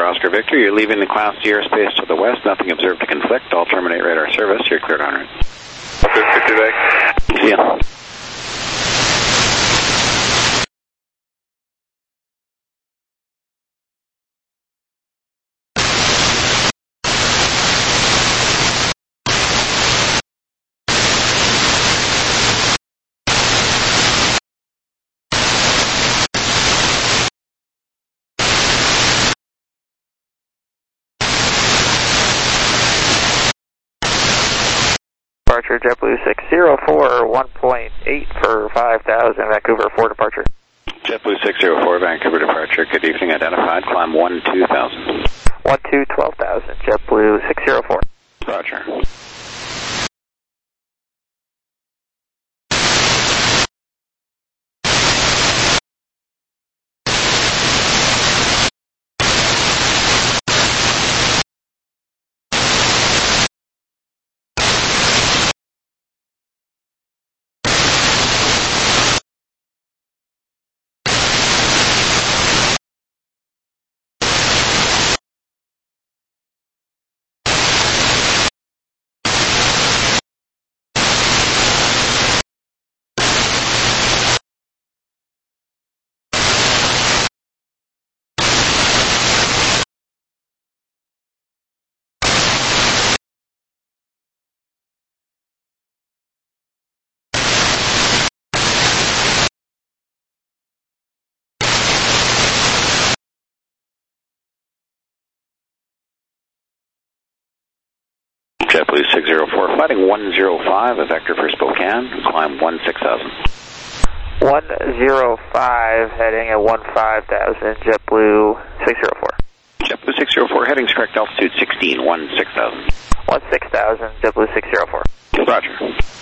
Oscar Victor. You're leaving the Class C airspace to the west. Nothing observed to conflict. I'll terminate radar service. You're cleared en route. Okay, fifty back. See ya. Departure JetBlue six zero four, one point eight for five thousand, Vancouver four departure. JetBlue six zero four, Vancouver departure. Good evening, identified. Climb one two thousand. one two, twelve thousand, JetBlue six zero four. Roger. JetBlue six zero four, flighting one zero five, a vector for Spokane, climb one six thousand. one zero five, heading at one five thousand, JetBlue six zero four. JetBlue six zero four, headings correct altitude sixteen, one six thousand. one six thousand, JetBlue six zero four. Roger.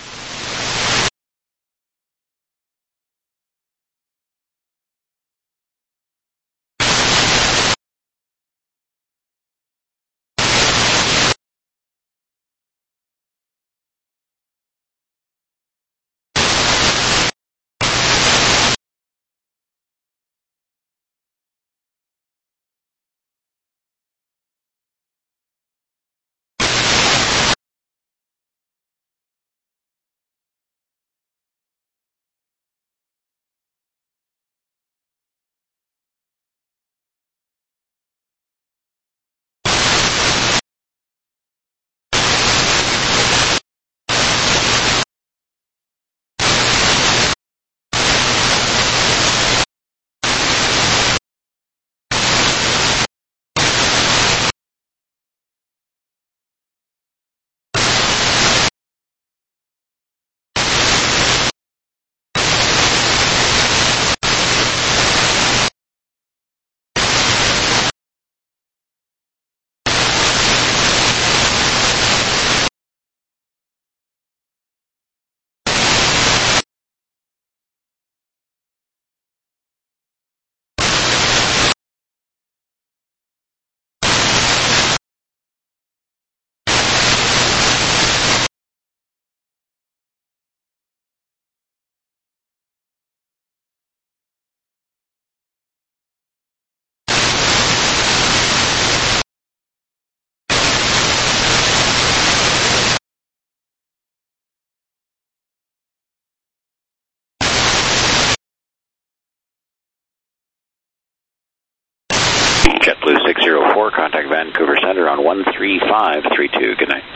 JetBlue six zero four, contact Vancouver Center on one three five three two. Good night.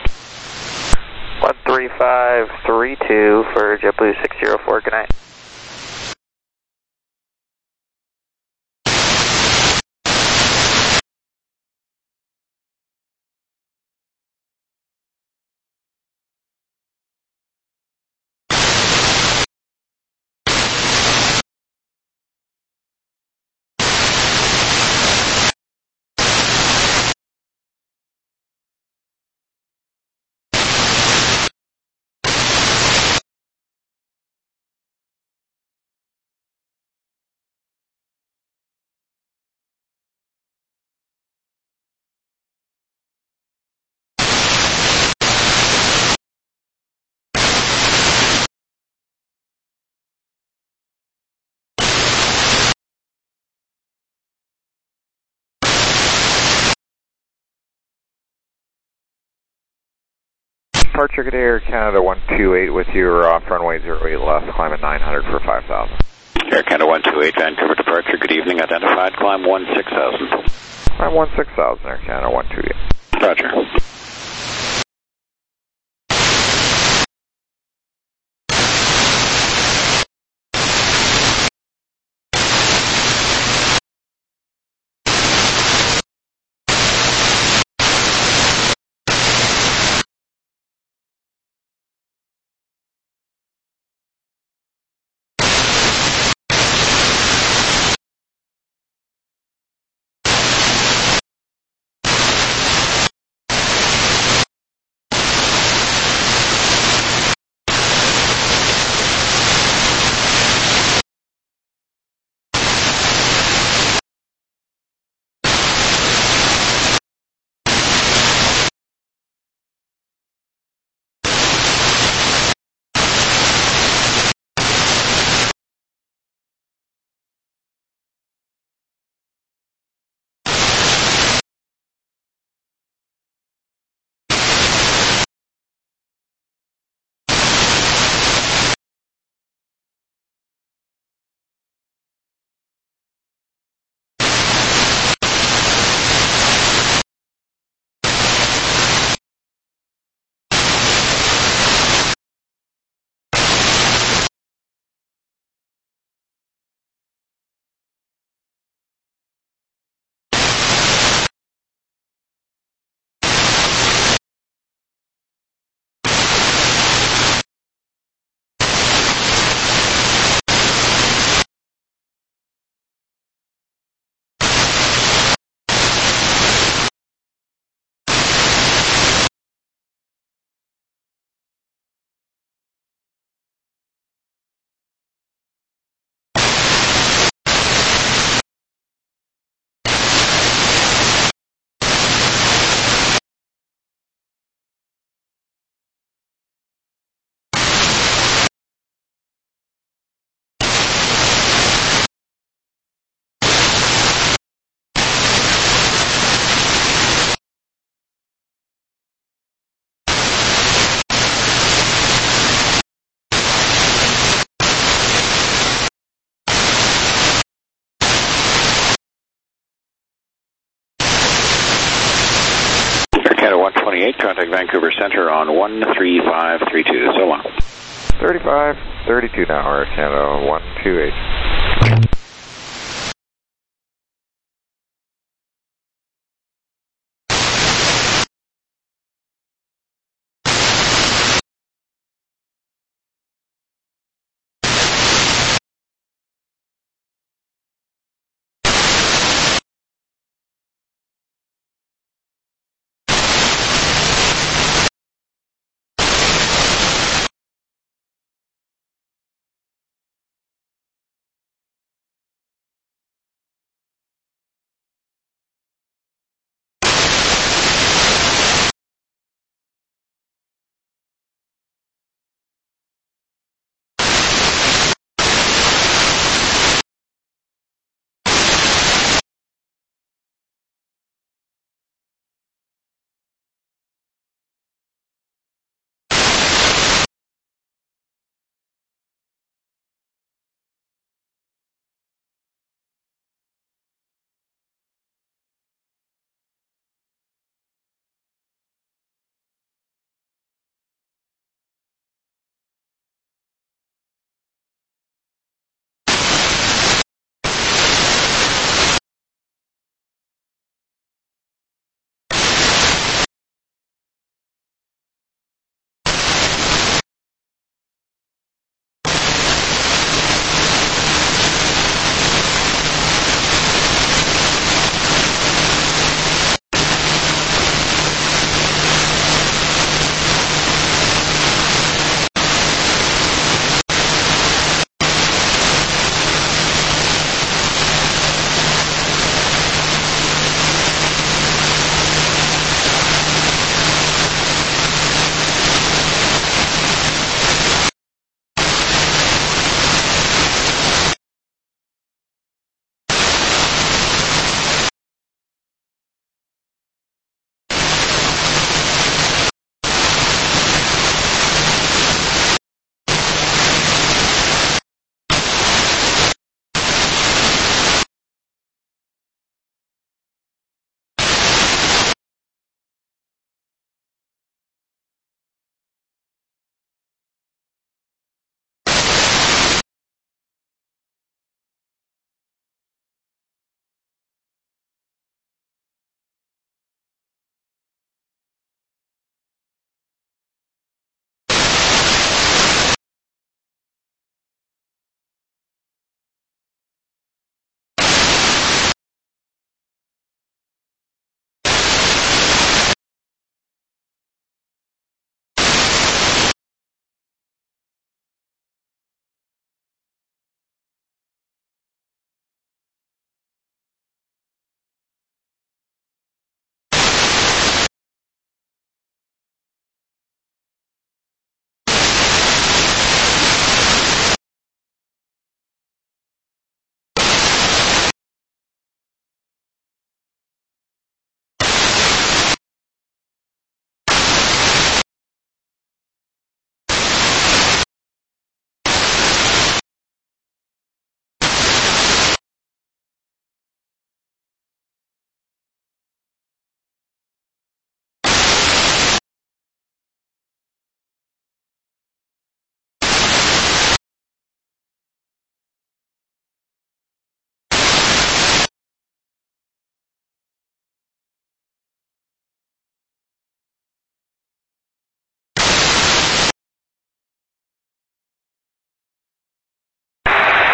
one three five three two for JetBlue six zero four. Good night. departure, good day, Air Canada one two eight with your off runway zero eight left, climb at nine hundred for five thousand. Air Canada one two eight, Vancouver departure, good evening, identified, climb one six thousand. Climb one six thousand, Air Canada one two eight. Roger. one twenty-eight, contact Vancouver Center on one three five three two, so long. thirty-five thirty-two now, Air Canada one two eight.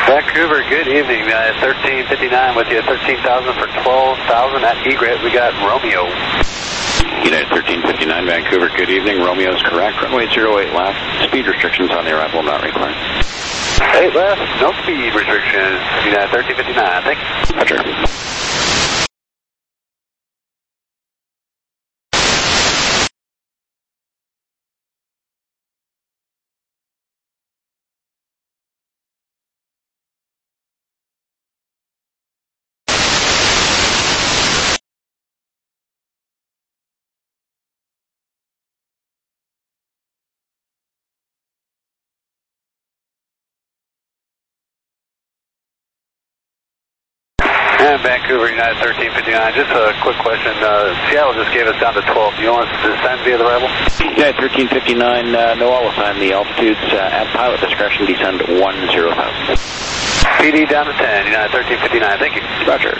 Vancouver, good evening. Uh, thirteen fifty-nine with you, thirteen thousand for twelve thousand. At egret, we got Romeo. United thirteen fifty-nine, Vancouver, good evening. Romeo's correct. Runway zero eight left. Speed restrictions on the arrival not required. eight left, no speed restrictions. United thirteen fifty-nine, thank you. Roger. And Vancouver, United thirteen fifty-nine, just a quick question. Uh, Seattle just gave us down to twelve. Do you want us to descend via the Rebel? United thirteen fifty-nine, uh, no, I will sign the altitudes uh, at pilot discretion, descend one zero thousand. P D down to ten, United thirteen fifty-nine, thank you. Roger.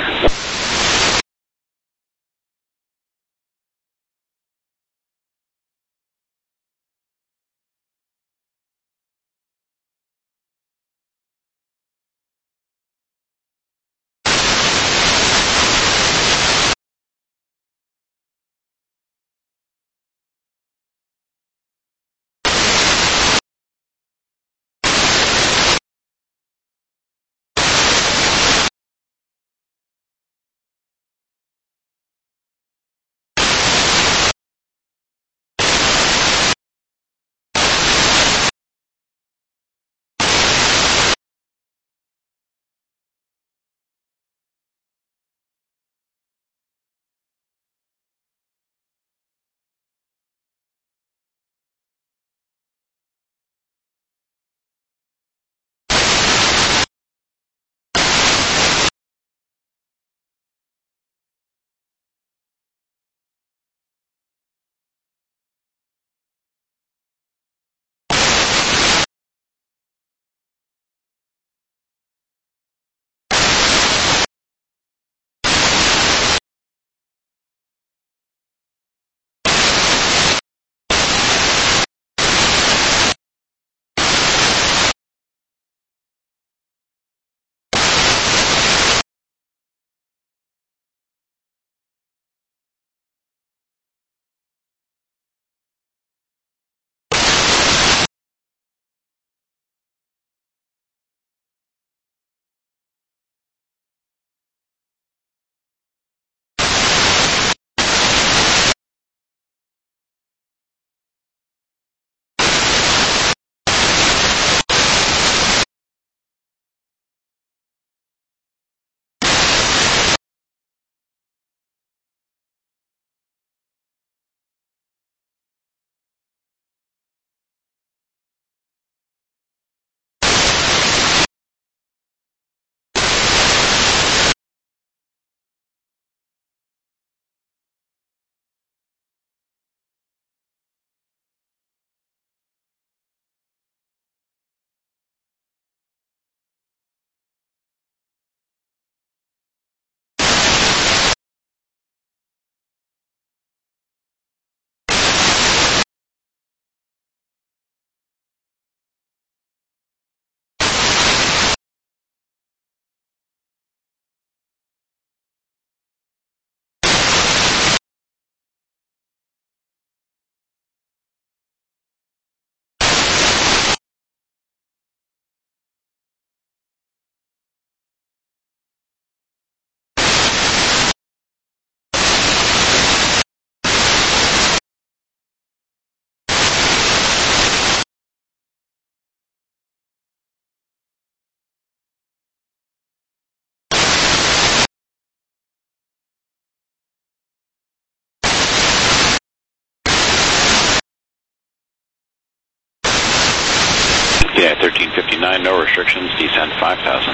Yeah, thirteen fifty-nine, no restrictions, descend five thousand.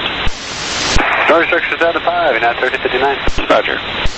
No restrictions down to five, United thirteen fifty-nine. Roger.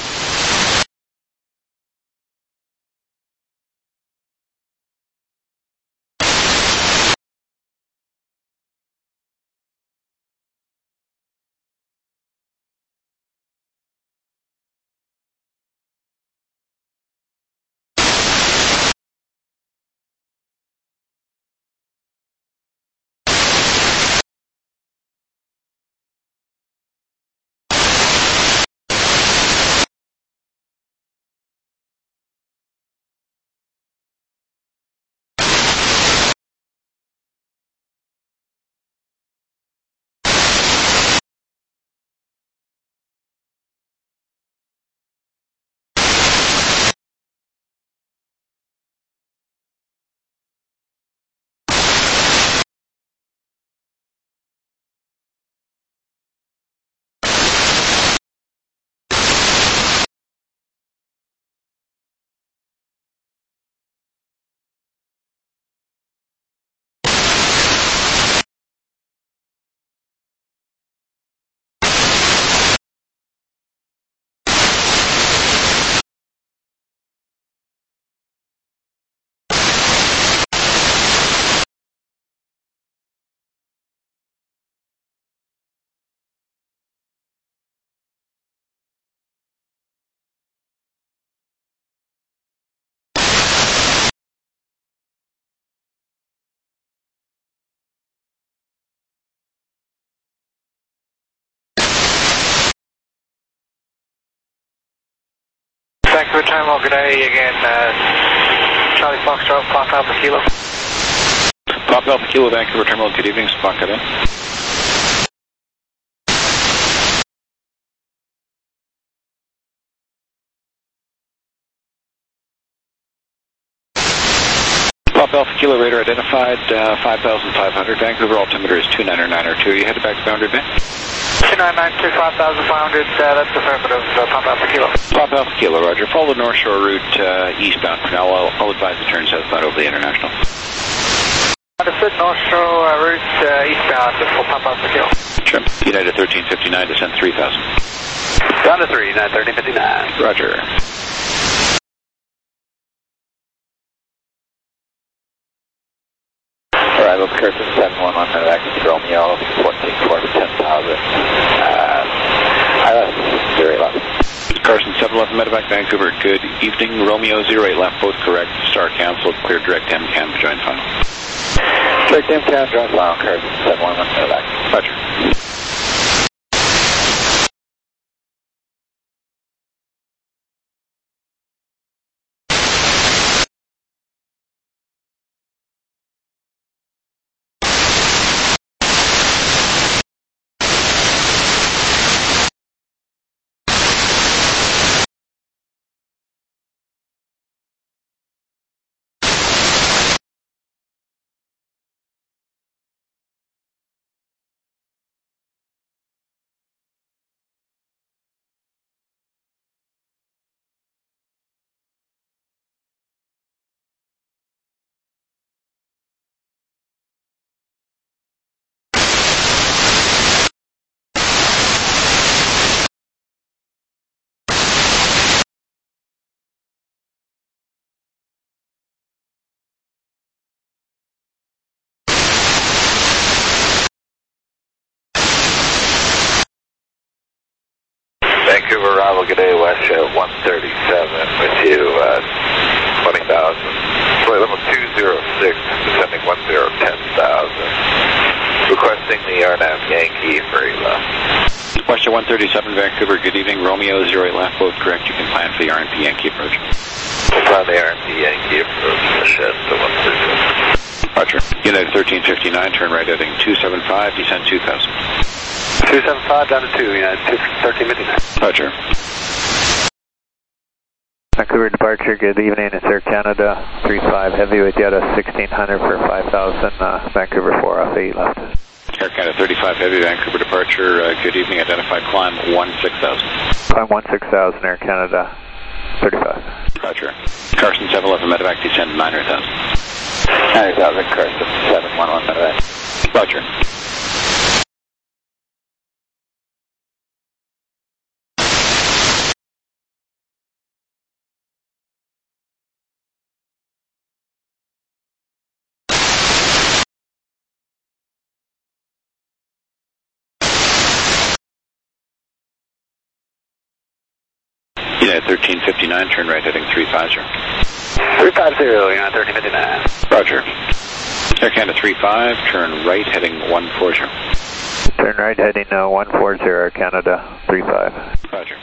Vancouver Terminal, good day again. Uh, Charlie Foxtrot, Pop Alpha Kilo. Pop Alpha Kilo, Vancouver Terminal, good evening. Spock cut in. Pop Alpha Kilo, radar identified, uh, five thousand five hundred. Vancouver altimeter is two nine nine two. You headed back to boundary bay? two nine nine two, five thousand five hundred, uh, that's affirmative, uh, Pop Alpha Kilo. Pop Alpha Kilo, roger. Follow the North Shore route uh, eastbound for now. I'll, I'll advise the turn southbound over the International. Understood, North Shore uh, route uh, eastbound for Pop Alpha Kilo. Sure. United thirteen fifty-nine, descent three thousand. Down to three, United thirteen fifty-nine. Roger. Arrival Carson seven one one, Medevac Romeo, fourteen four to ten thousand. Uh, I left zero eight left. Carson seven eleven, Medevac Vancouver, good evening. Romeo zero eight left, both correct. Star canceled, clear direct M CAM to join final. Direct M CAM, join final, Carson seven one one, Medevac. Roger. Vancouver arrival, good day, WestJet one thirty-seven with you, uh, twenty thousand. Flight level two zero six, descending one zero ten thousand. Requesting the R N A V Yankee for eight left. WestJet one thirty-seven, Vancouver, good evening. Romeo zero eight left, both correct. You can plan for the R N P Yankee approach. We'll plan the R N P Yankee approach, WestJet to one thirty-seven. Roger. United thirteen fifty-nine, turn right heading two seven five, descend two thousand. two seven five down to two, United thirteen fifty-nine. Roger. Vancouver departure, good evening. It's Air Canada three five Heavy with Yetta sixteen hundred for five thousand. Uh, Vancouver four off eight left. Air Canada thirty-five Heavy, Vancouver departure, uh, good evening. Identified climb one six thousand. Climb one six thousand, Air Canada thirty-five. Roger. Carson seven eleven, Medevac descend nine hundred thousand. nine hundred thousand, Carson seven one one, Medevac. Roger. United thirteen fifty-nine, turn right heading three five zero. three five zero, United thirteen fifty-nine. Roger. Air Canada three five, turn right heading one four zero. Turn right heading uh, one four zero, Air Canada three five. Roger.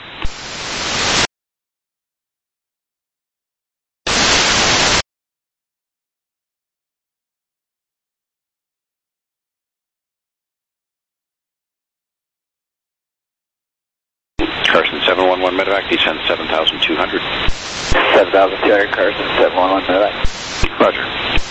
Carson seven one one, Medevac descend seven thousand two hundred. seven thousand two hundred, Carson seven one one, Medevac. Roger.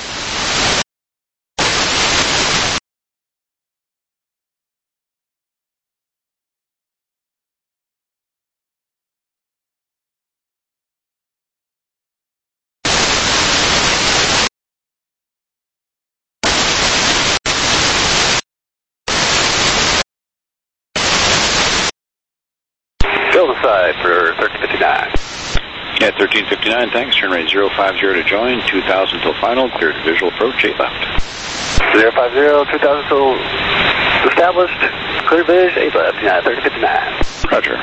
Fill the side for thirteen fifty-nine. Yeah, thirteen fifty-nine, thanks. Turn right zero five zero to join, two thousand till final, clear to visual approach, eight left. zero five zero, two thousand till established, clear vision, eight left, yeah, thirteen fifty-nine. Roger.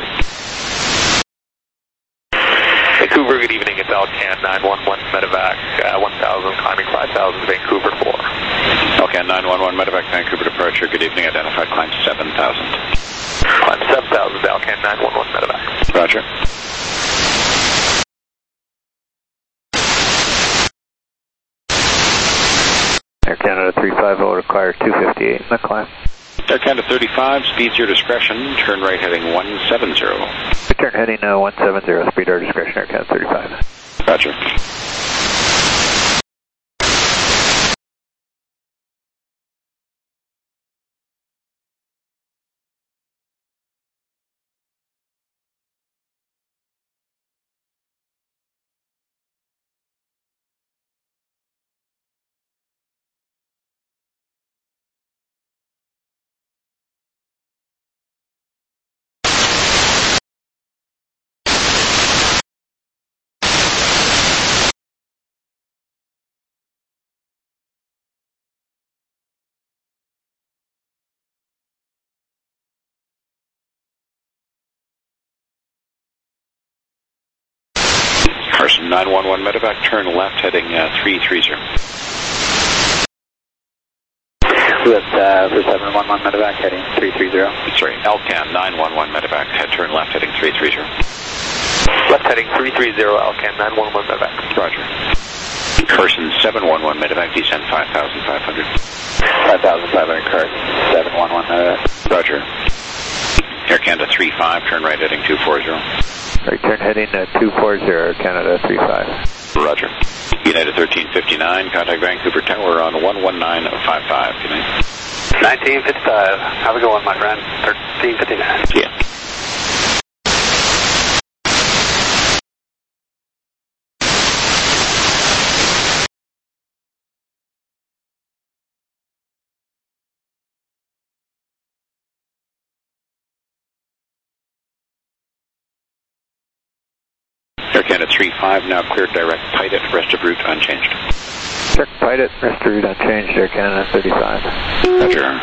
Vancouver, good evening, it's Alcan nine one one Medevac, uh, one thousand, climbing five thousand, Vancouver four. Alcan nine one one, Medevac, Vancouver departure, good evening, identified climb seven thousand. Climb seven thousand, Alcan nine one one Medevac. Roger. Air Canada three five will require two fifty-eight in the climb. Air Canada thirty-five, speed's your discretion, turn right heading one seven zero. Return heading uh, one seven zero, speed our discretion, Air Canada thirty-five. Roger. Carson nine one one medevac, turn left heading uh, three three zero. With uh, for seven one one medevac heading three three zero. Sorry, L C A N nine one one medevac, head turn left heading three three zero. Left heading three three zero, L C A N nine one one medevac. Roger. Carson seven one one medevac, descend five thousand five hundred. five thousand five hundred, Carson seven one one medevac. Roger. Air Canada three five, turn right heading two four zero. Return heading uh, two four zero, Air Canada three five. Roger. United thirteen fifty-nine, contact Vancouver Tower on one one nine five five. Good night. nineteen fifty-five, have a good one, my friend. thirteen fifty-nine. Yeah. Air Canada three five, now cleared direct Pitot, rest of route unchanged. Direct Pitot, rest of route unchanged, Air Canada thirty-five. Roger.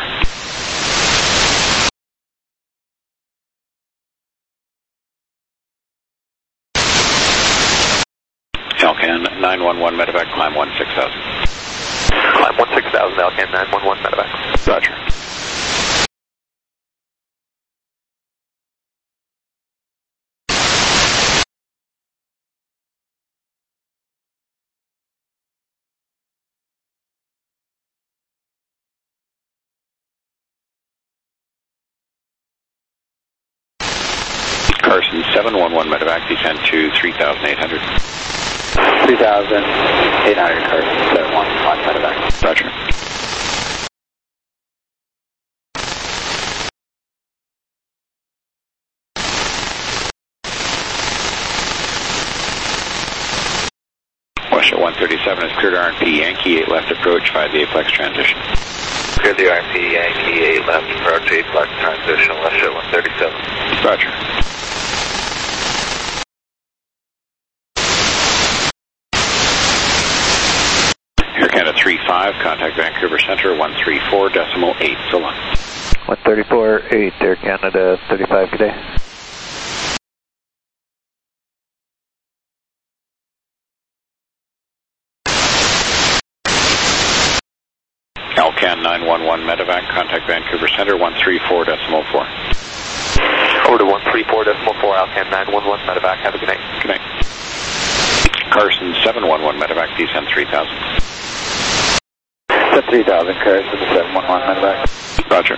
L C A N nine one one medevac, climb one six thousand. Climb one six thousand, L C A N nine one one medevac. Roger. Carson seven one one medevac, descend to three thousand eight hundred. three thousand eight hundred, Carson seven one one medevac. Roger. Westjet one thirty-seven is cleared R and P Yankee, eight left approach, five eight flex transition. Clear the R and P Yankee, eight left approach, eight flex transition, Westjet one thirty-seven. Roger. Air Canada three five, contact Vancouver Center, one three four decimal eight, so long. one thirty-four eight, Air Canada thirty-five today. L C A N nine one one medevac, contact Vancouver Center, one three four decimal four. Over to one three four decimal four, L C A N nine one one medevac, have a good night. Good night. Carson seven one one medevac, descend three thousand. Descend three thousand, Carson seven one one medevac. Roger.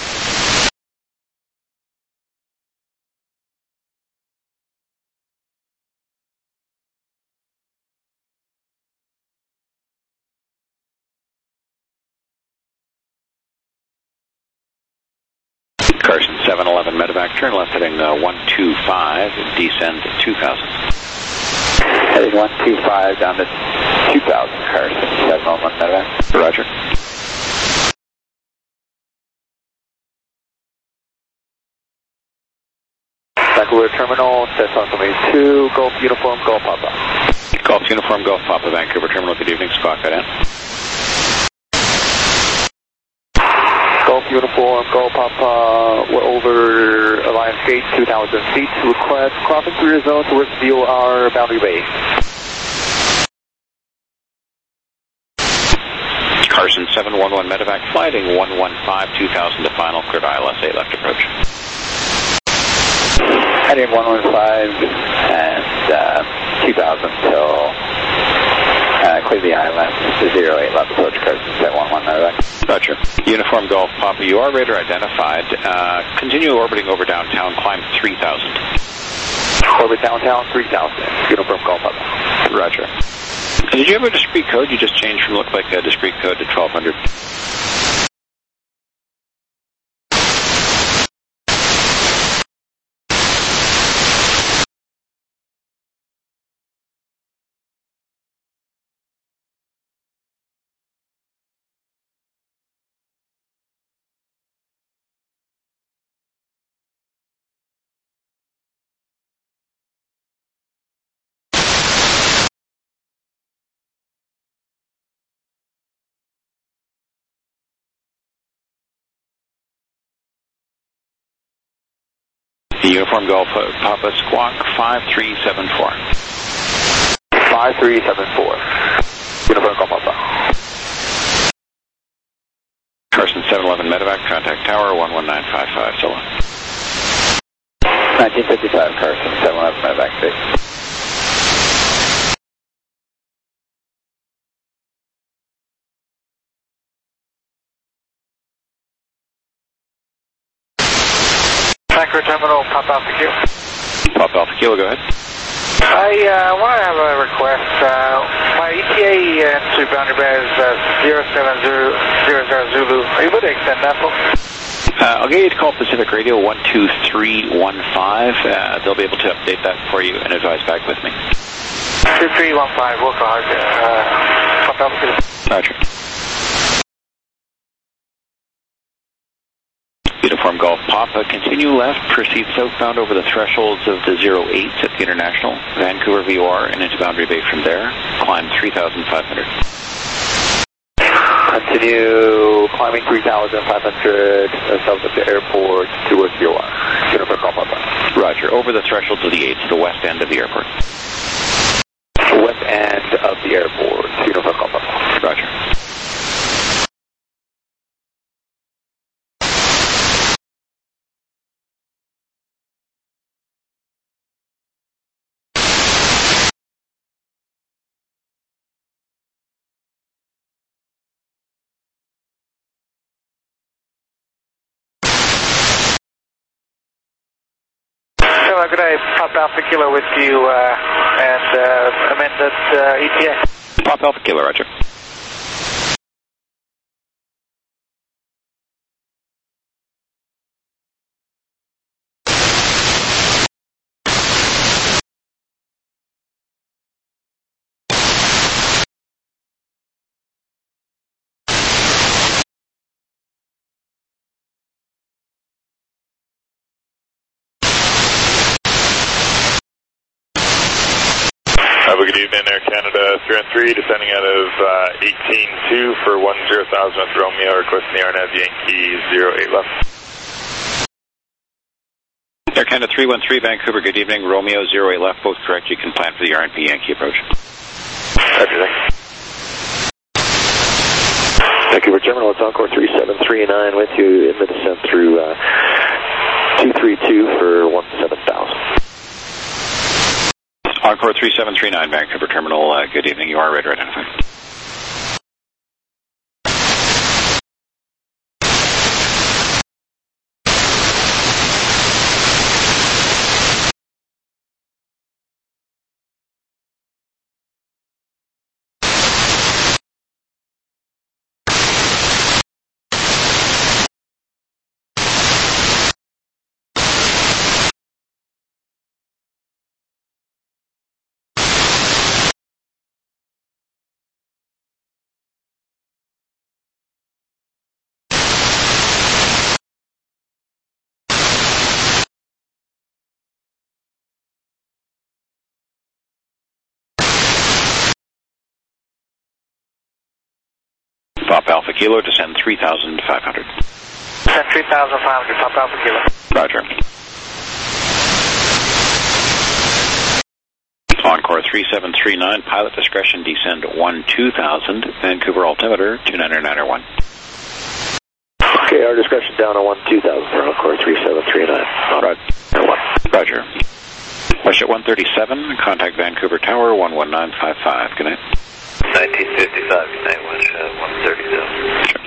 Carson seven eleven medevac, turn left heading uh, one two five, descend two thousand. Heading one two five down to two thousand, Carson seven eleven medevac. Roger. Vancouver Terminal, Cessna two, Golf Uniform, Golf Papa. Golf Uniform, Golf Papa, Vancouver Terminal, good evening, Scott, got in. Golf Uniform, Golf Papa, we're over Alliance Gate, two thousand feet. Request crossing through your zone towards V O R boundary base. Carson seven one one medevac, flighting one one five two thousand to final, cleared I L S eight left approach. Heading one one five and uh, two thousand till Uh, clear the island, zero eight left approach, Carson, set one one nine. Roger. Uniform Golf Papa, you are radar identified. Uh, continue orbiting over downtown, climb three thousand. Orbit downtown, three thousand. Uniform Golf Papa. Roger. Did you have a discrete code? You just changed from look like a discrete code to twelve hundred. Uniform Golf Papa Squawk five three seven four. five three seven four. Uniform Golf Papa. Carson seven eleven Medevac, contact tower one one nine five five, so long. nineteen fifty-five, Carson seven eleven Medevac, base. Vancouver Terminal, Pop Alpha Kilo. Pop Alpha Kilo, go ahead. I uh, want to have a request. Uh, my E T A uh, to boundary bear is uh, zero seven zero zero Zulu. Are you able to extend that, folks? Uh, I'll get you to call Pacific Radio one two three one five. Uh, they'll be able to update that for you and advise back with me. two three one five, Wilco Hard. Uh, Pop Alpha Kilo. Roger. Uniform Golf Papa, continue left, proceed southbound over the thresholds of the zero eights at the International, Vancouver V O R, and into Boundary Bay from there. Climb three thousand five hundred. Continue climbing three thousand five hundred uh, south of the airport towards V O R. Uniform Golf Papa. Roger, over the thresholds of the eights, the west end of the airport. West end of the airport. Uniform Golf Papa. Roger. Good day, Pop Alpha Kilo with you, uh, and uh, amended uh, E T A. Pop Alpha Kilo, Roger. Have a good evening, Air Canada three one three, descending out of uh, eighteen two for one zero thousand with Romeo, requesting the R N A V Yankee zero eight left. Air Canada three one three, Vancouver, good evening, Romeo zero eight left, both correct, you can plan for the R N P Yankee approach. Roger, thanks. Vancouver Terminal, it's Encore three seven three nine with you in the descent through uh, two three two for one seven thousand. Encore three seven three nine, Vancouver Terminal, uh, good evening, you are radar identified. Pop Alpha Kilo, descend three thousand five hundred. Descend three thousand five hundred, Pop Alpha Kilo. Roger. Encore three seven three nine, pilot discretion, descend one two thousand, Vancouver altimeter two nine nine one. Okay, our discretion down on one two thousand for Encore three seven three nine. Roger. Roger. Westjet one thirty-seven, contact Vancouver Tower one one nine five five, good night. nineteen fifty-five, United West Jet one thirty-seven.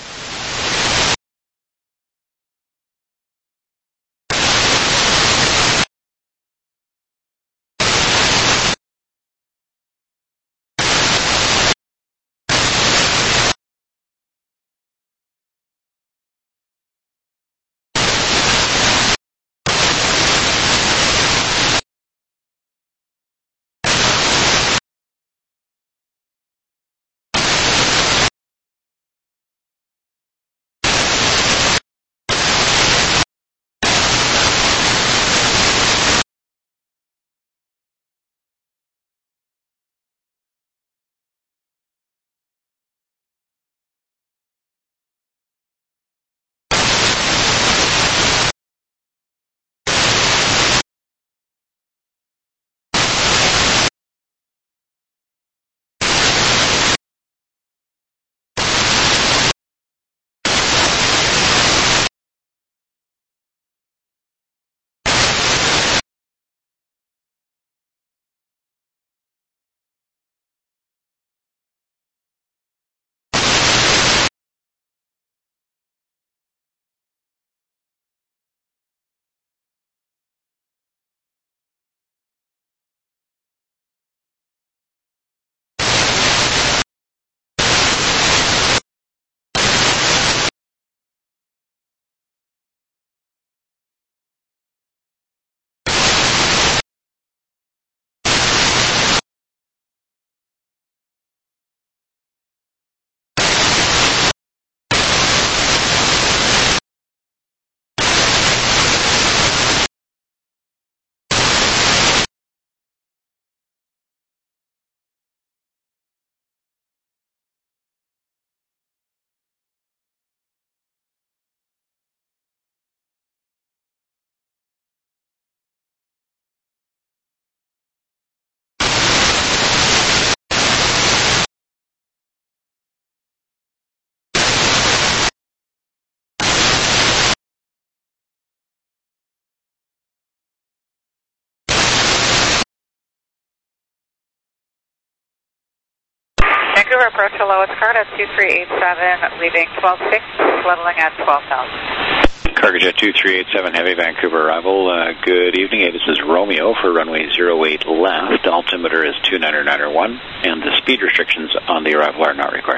Vancouver approach to lowest card at two three eight seven, leaving twelve six, leveling at twelve thousand. Cargojet two three eight seven, heavy Vancouver arrival. Uh, good evening. Hey, this is Romeo for runway zero eight left. Altimeter is two nine nine one, and the speed restrictions on the arrival are not required.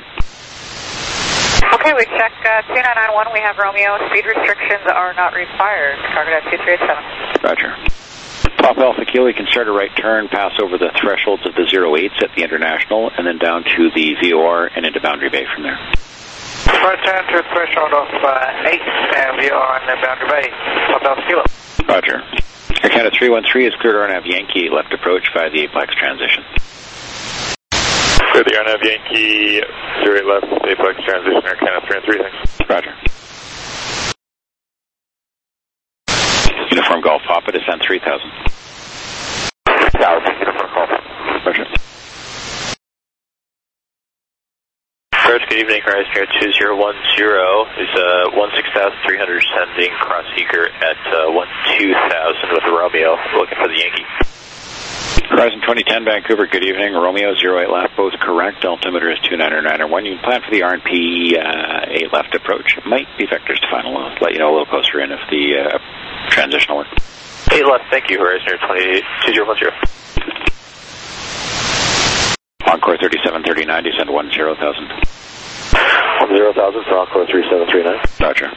Okay, we check uh, two nine nine one. We have Romeo. Speed restrictions are not required. Cargojet two three eight seven. Roger. Pop Alpha Kilo, you can start a right turn, pass over the thresholds of the zero eights at the International, and then down to the V O R and into Boundary Bay from there. Right turn to the threshold of uh, eight and V O R and then Boundary Bay. Pop Alpha Kilo. Roger. Air Canada three one three is cleared R N A V Yankee left approach via the Aplex transition. Clear the R N A V Yankee zero eight left, Aplex transition, Air Canada three one three, thanks. Roger. Uniform Golf Papa, descend three thousand. three thousand, Uniform Golf. Roger. Approach, good evening, Horizon Air two zero one zero is uh, one six thousand three hundred sending cross seeker at uh, one two thousand with the Romeo, looking for the Yankee. Horizon twenty ten, Vancouver, good evening. Romeo, zero eight left, both correct. Altimeter is two nine nine one. You can plan for the R and P uh, eight left approach. It might be vectors to final. I'll let you know a little closer in if the uh, transitional work. eight left, thank you, Horizon Air two zero one zero. Encore thirty-seven thirty-nine, descend one zero thousand. one zero thousand for Encore thirty-seven thirty-nine. Roger.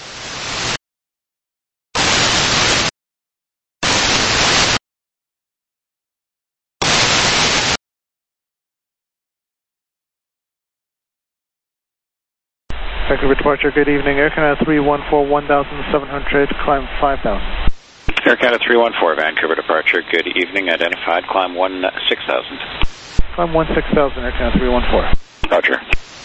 Vancouver departure, good evening. Air Canada three one four, one thousand seven hundred, climb five thousand. Air Canada three one four, Vancouver departure, good evening. Identified, climb one six thousand. Climb one six thousand, Air Canada three one four. Roger.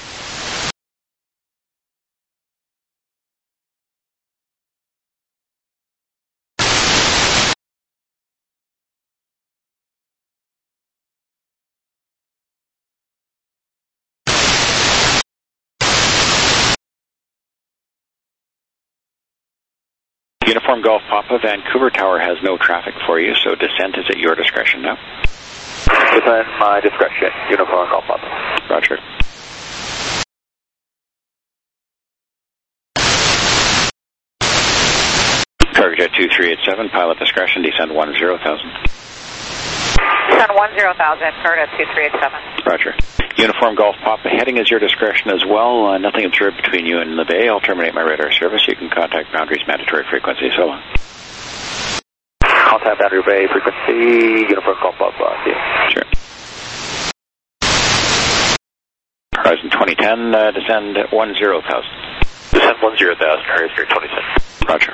Uniform Golf Papa, Vancouver Tower has no traffic for you, so descent is at your discretion now. Within my discretion, uniform Golf Papa. Roger. Cargojet two three eight seven, pilot discretion, descend one zero thousand. Descend one zero thousand, Cargojet two three eight seven. Roger. Uniform Golf Papa, heading is your discretion as well. Uh, nothing observed between you and the bay. I'll terminate my radar service. You can contact boundaries mandatory frequency. So long. Contact boundary bay frequency, uniform Golf Papa. Yeah. Sure. Horizon twenty ten, uh, descend one zero thousand. Descend one zero thousand, Horizon twenty ten. Roger.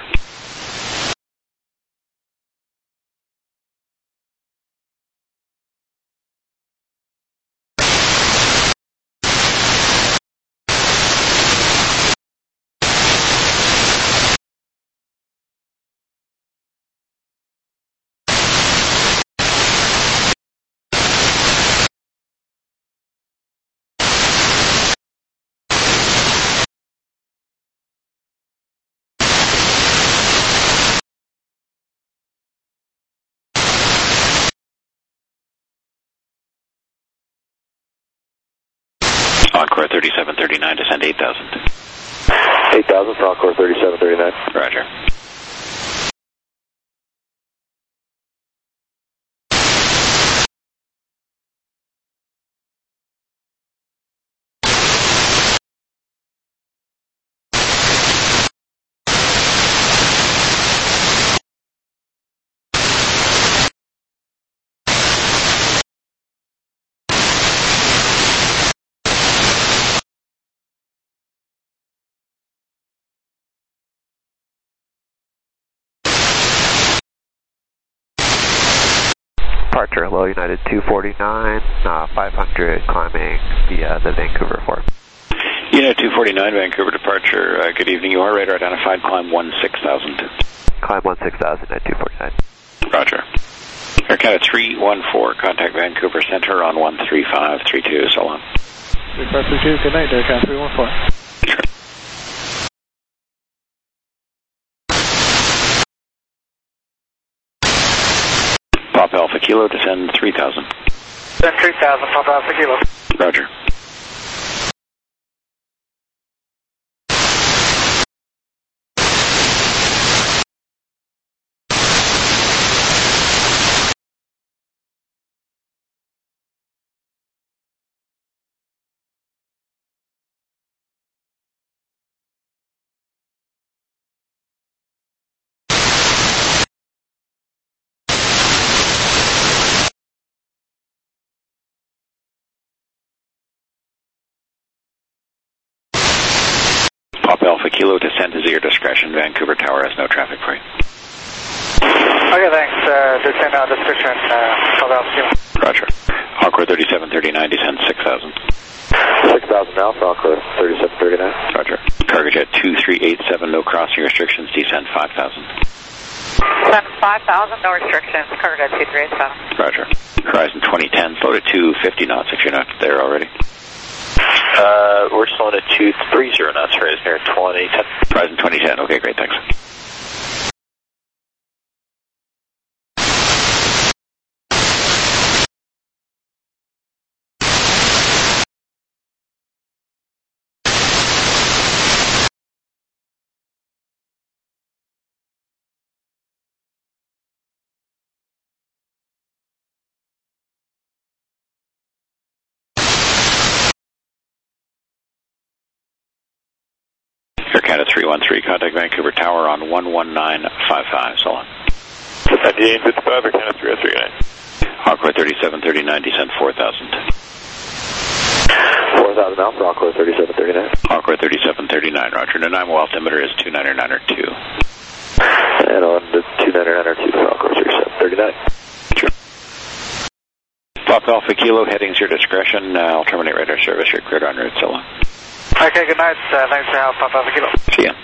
Encore thirty-seven thirty-nine, descend eight thousand. eight thousand for Encore thirty-seven thirty-nine. Roger. Departure, Hello United two forty-nine, uh, five hundred, climbing via the Vancouver four. Unit two forty-nine, Vancouver departure. Uh, good evening. You are radar identified. Climb one six thousand. Climb one six thousand at two forty-nine. Roger. Air Canada three one four, contact Vancouver Center on one three five three two. So long. three five three two, good night, Air Canada three one four. Sure. Pop Alpha Kilo, descend three thousand. Descend three thousand, Pop Alpha Kilo. Roger. Pop Alpha Kilo, descent is at your discretion. Vancouver Tower has no traffic for you. Okay, thanks. Uh, descend on discretion, uh, Pop Alpha Kilo. Roger. Encore thirty-seven thirty-nine, descend six thousand. six thousand now for Encore thirty-seven thirty-nine. Roger. Cargojet two three eight seven, no crossing restrictions, descend five thousand. Descend five thousand, no restrictions, Cargojet two three eight seven. Roger. Horizon twenty ten, slow to two fifty knots if you're not there already. Uh, we're slowing at two three zero knots, Horizon Air twenty ten. Horizon twenty ten, okay, great, thanks. Air Canada three one three, contact Vancouver Tower on one one nine five five, so on. ninety-eight fifty-five, Air Canada three oh three nine. Encore thirty-seven thirty-nine, descend four thousand. four thousand now for Encore thirty-seven thirty-nine. Encore thirty-seven thirty-nine, Roger. Nanaimo altimeter is two ninety-nine or two. And on the two ninety-nine or two for Encore thirty-seven thirty-nine. Sure. Pop Alpha Kilo, headings your discretion. Uh, I'll terminate radar service. You're cleared en route, so long. Okay, good night. Uh, thanks for help, Pop Alpha Kilo. See ya.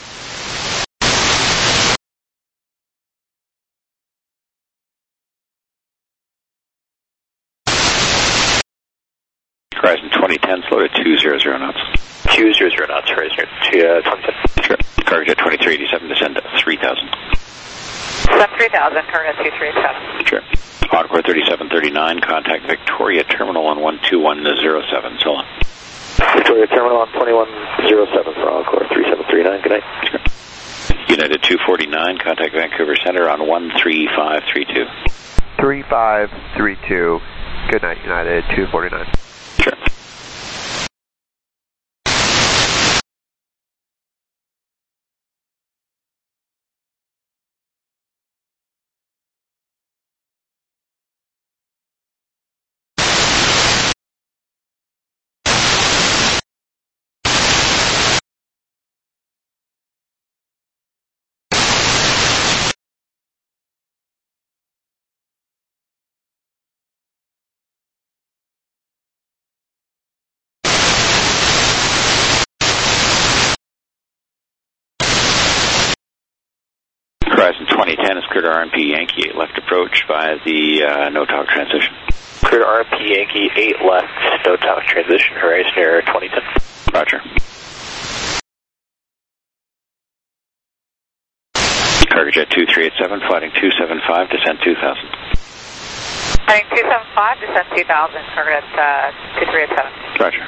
Horizon twenty ten, slow to two hundred knots. two hundred knots, Horizon Air twenty ten. Sure. Cargojet twenty-three eighty-seven, descend to three thousand. Set three thousand, target two three eight seven. Sure. Encore thirty-seven thirty-nine, contact Victoria Terminal on one two one zero seven. So long. Victoria Terminal on twenty-one zero seven for Encore three seven three nine. Good night. Sure. United two forty-nine, contact Vancouver Center on one three five three two. three five three two. Good night, United two forty-nine. Sure. Horizon twenty ten is clear to R M P Yankee eight left approach via the uh, no-talk transition. Clear to R M P Yankee eight left, no-talk transition, Horizon Air twenty ten. Roger. Cargojet two three eight seven, flighting two seven five, descent two thousand. Heading two seven five, descent two thousand, target uh, two three eight seven. Roger.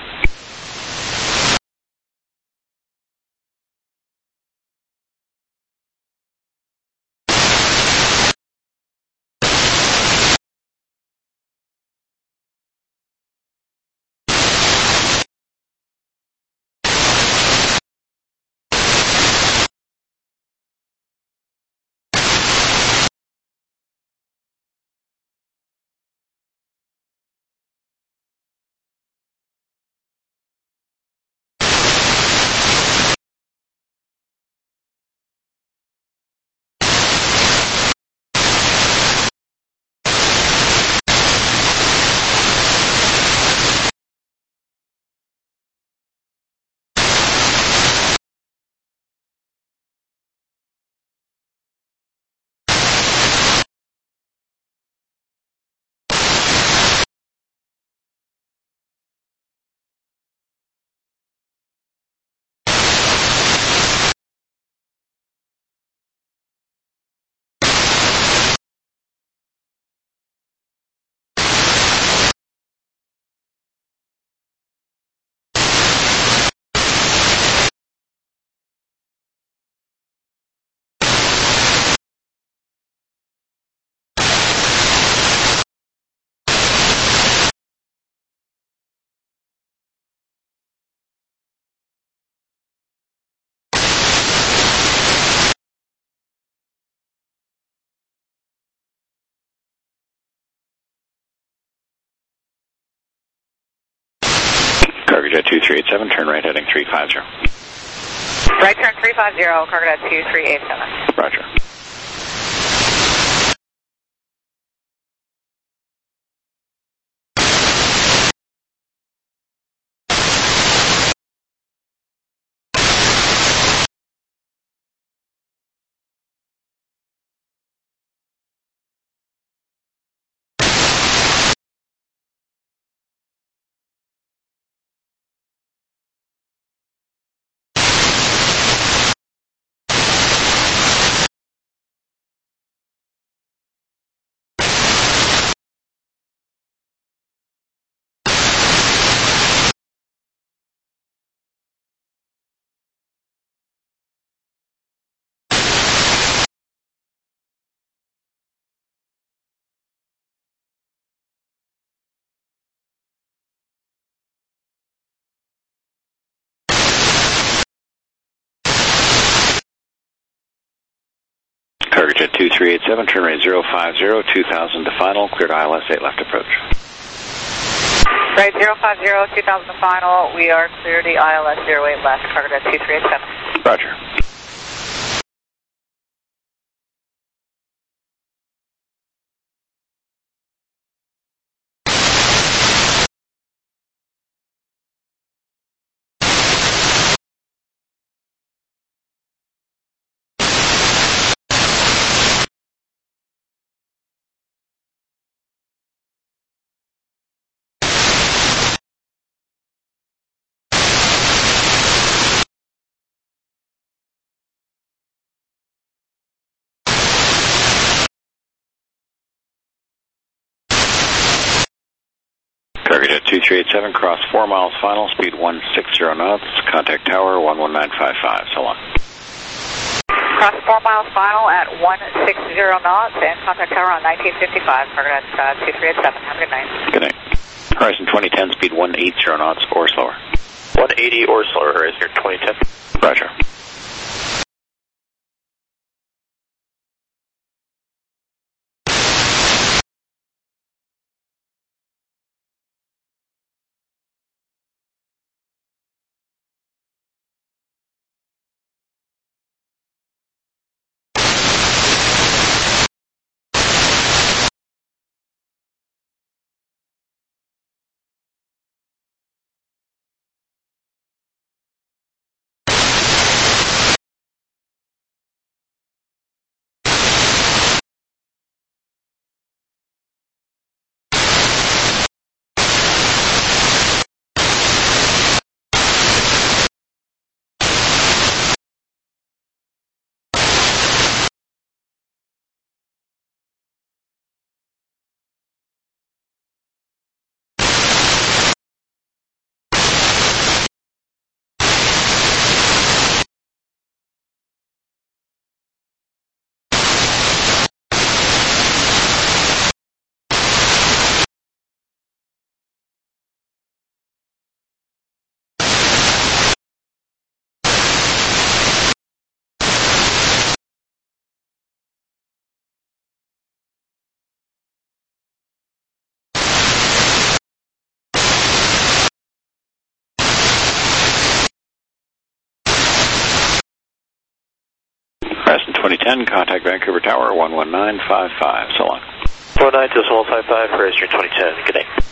Cargojet two three eight seven, turn right heading three five zero. Right turn three five zero, Cargojet two three eight seven. Roger. Cargojet two three eight seven, turn right zero five zero, two thousand to final, clear to I L S eight left approach. Right zero five zero, two thousand to final, we are clear to I L S zero eight left, Cargojet two three eight seven. Roger. Cargojet two three eight seven, cross four miles final, speed one six zero knots, contact tower one one nine five five, so long. Cross four miles final at one six zero knots and contact tower on nineteen fifty-five, Cargojet uh, two three eight seven. Have a good night. Good night. Horizon twenty ten, speed one eighty knots or slower. one eighty or slower, Horizon twenty ten. Roger. Horizon twenty ten, contact Vancouver Tower one one nine five five, so long. one nine decimal five five, Horizon twenty ten. Good night.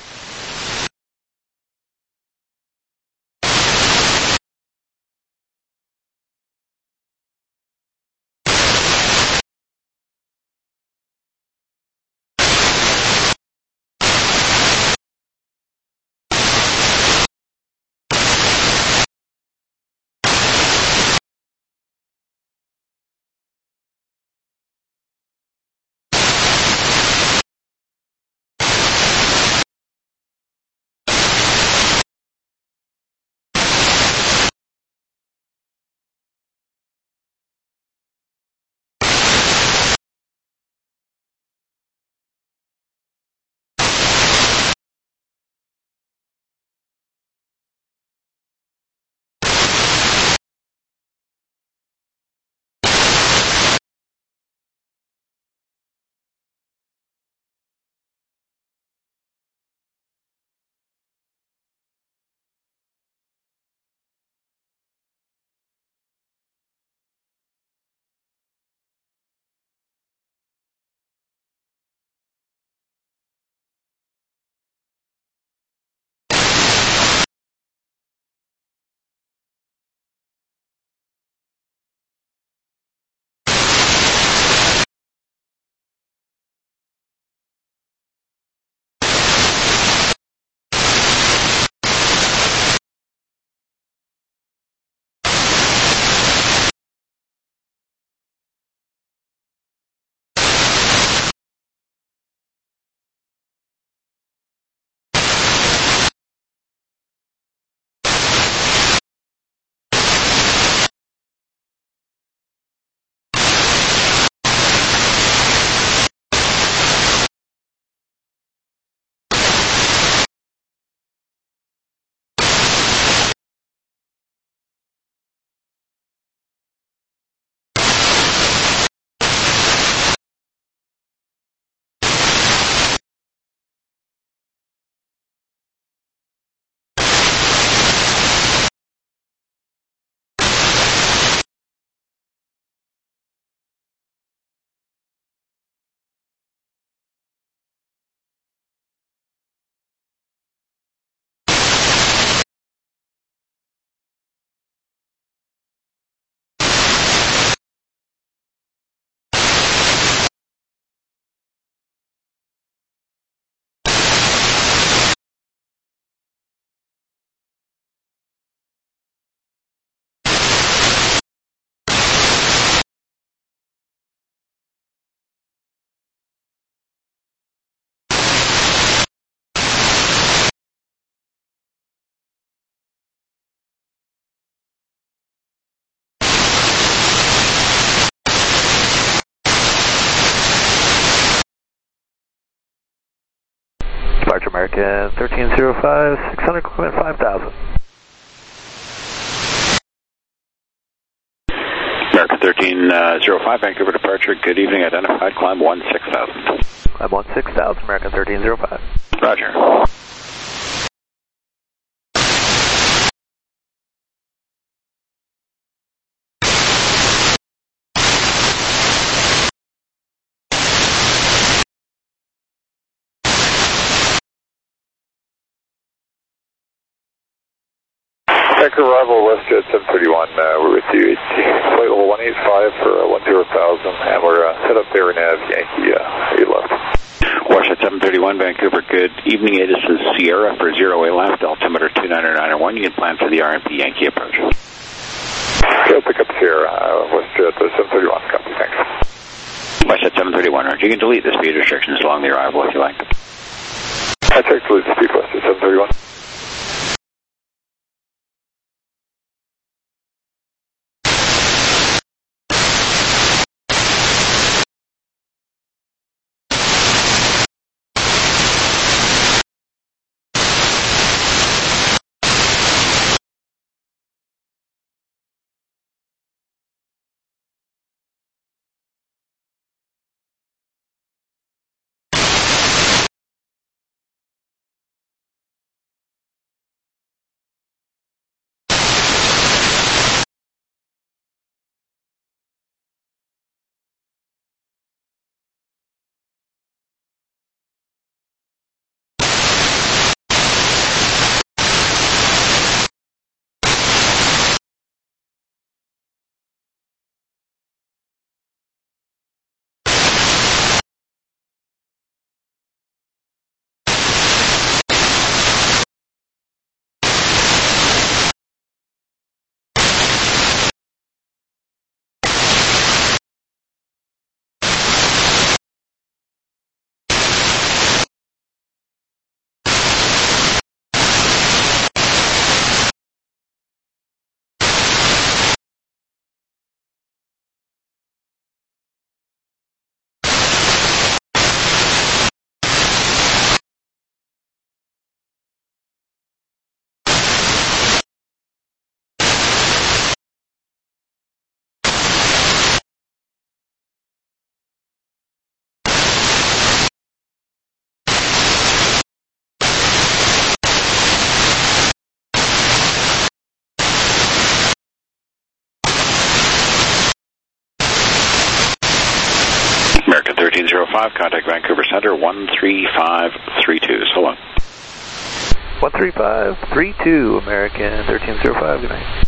American thirteen zero five, six hundred, climbing five thousand. American thirteen zero five, Vancouver departure, good evening, identified, climb one six thousand. Climb one six thousand, American thirteen zero five. Roger. Vancouver arrival, WestJet seven thirty-one, uh, we're with you, flight level one eight five for uh, one zero thousand, and we're uh, set up there in Nav Yankee uh, eight left. WestJet seven thirty-one, Vancouver, good evening, this is Sierra for zero eight left, altimeter two nine nine one, you can plan for the R and P Yankee approach. Okay, I'll pick up Sierra, uh, WestJet uh, seven thirty-one, copy, thanks. WestJet seven thirty-one, Roger, you can delete the speed restrictions along the arrival if you like. I checked delete the speed, WestJet seven thirty-one. American thirteen zero five, contact Vancouver Center, one three five three two, so long. one three five three two, American thirteen zero five, good night.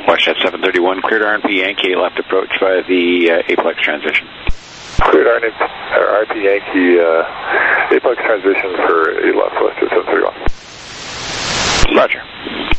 WestJet seven thirty-one, cleared R and P Yankee, left approach via the uh, Aplex transition. Cleared R and P Yankee, uh, Aplex transition for eight left, WestJet seven thirty-one. Roger.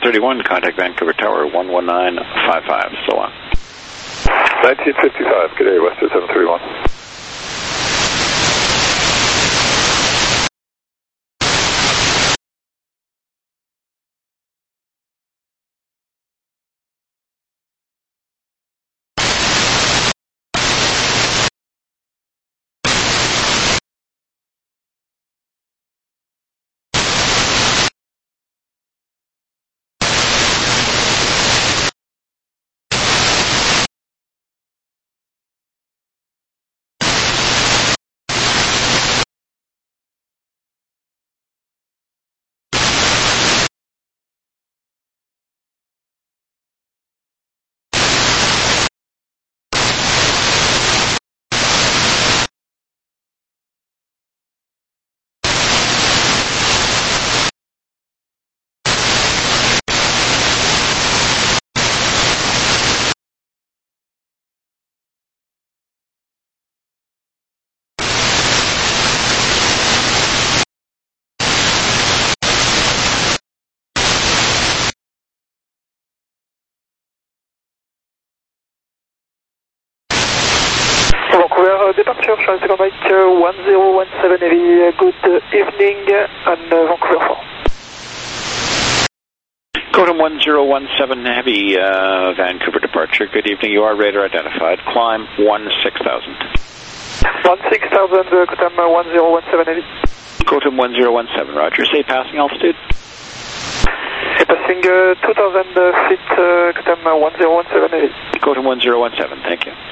thirty-one, contact Vancouver Tower, one one nine five five, so on. nineteen fifty-five, good day, Westjet seven thirty-one. Vancouver departure, Charles de Mike one zero one seven heavy, good evening on Vancouver four. Codem one zero one seven Heavy, uh, Vancouver departure, good evening, you are radar identified, climb one six thousand. one six thousand, Codem one zero one seven Heavy. Codem one zero one seven, roger, say passing altitude? Say passing uh, two thousand feet, uh, Codem one zero one seven Heavy. Codem one zero one seven, thank you.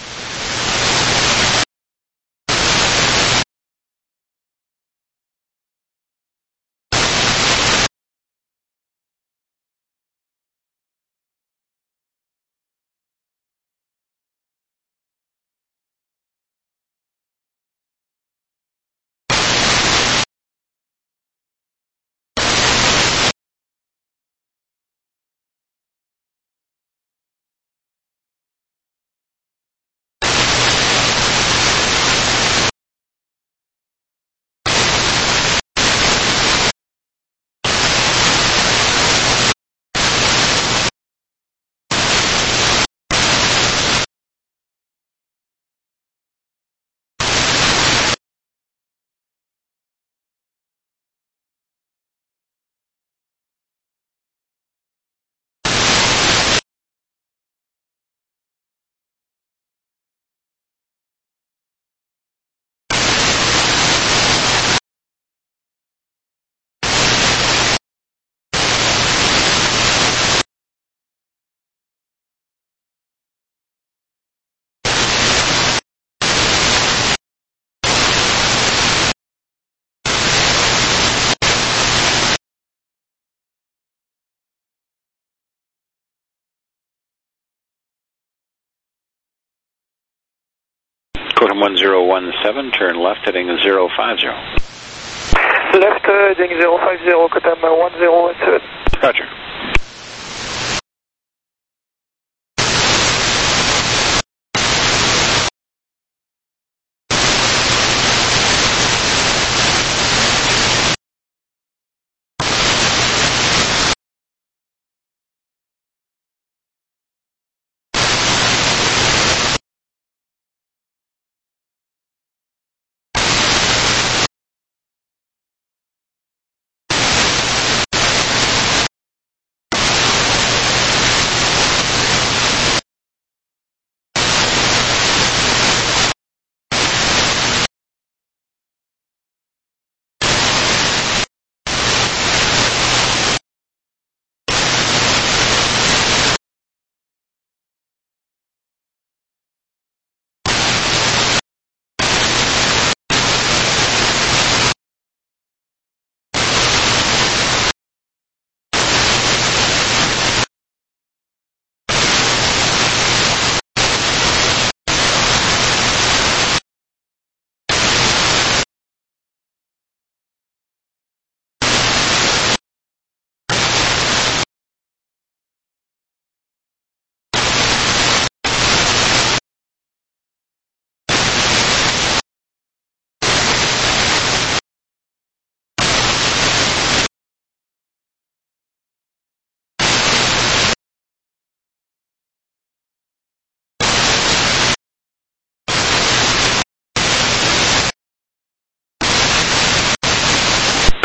Codem one zero one seven, turn left heading zero five zero. Left uh, heading zero five zero, Codem one zero one seven. Roger.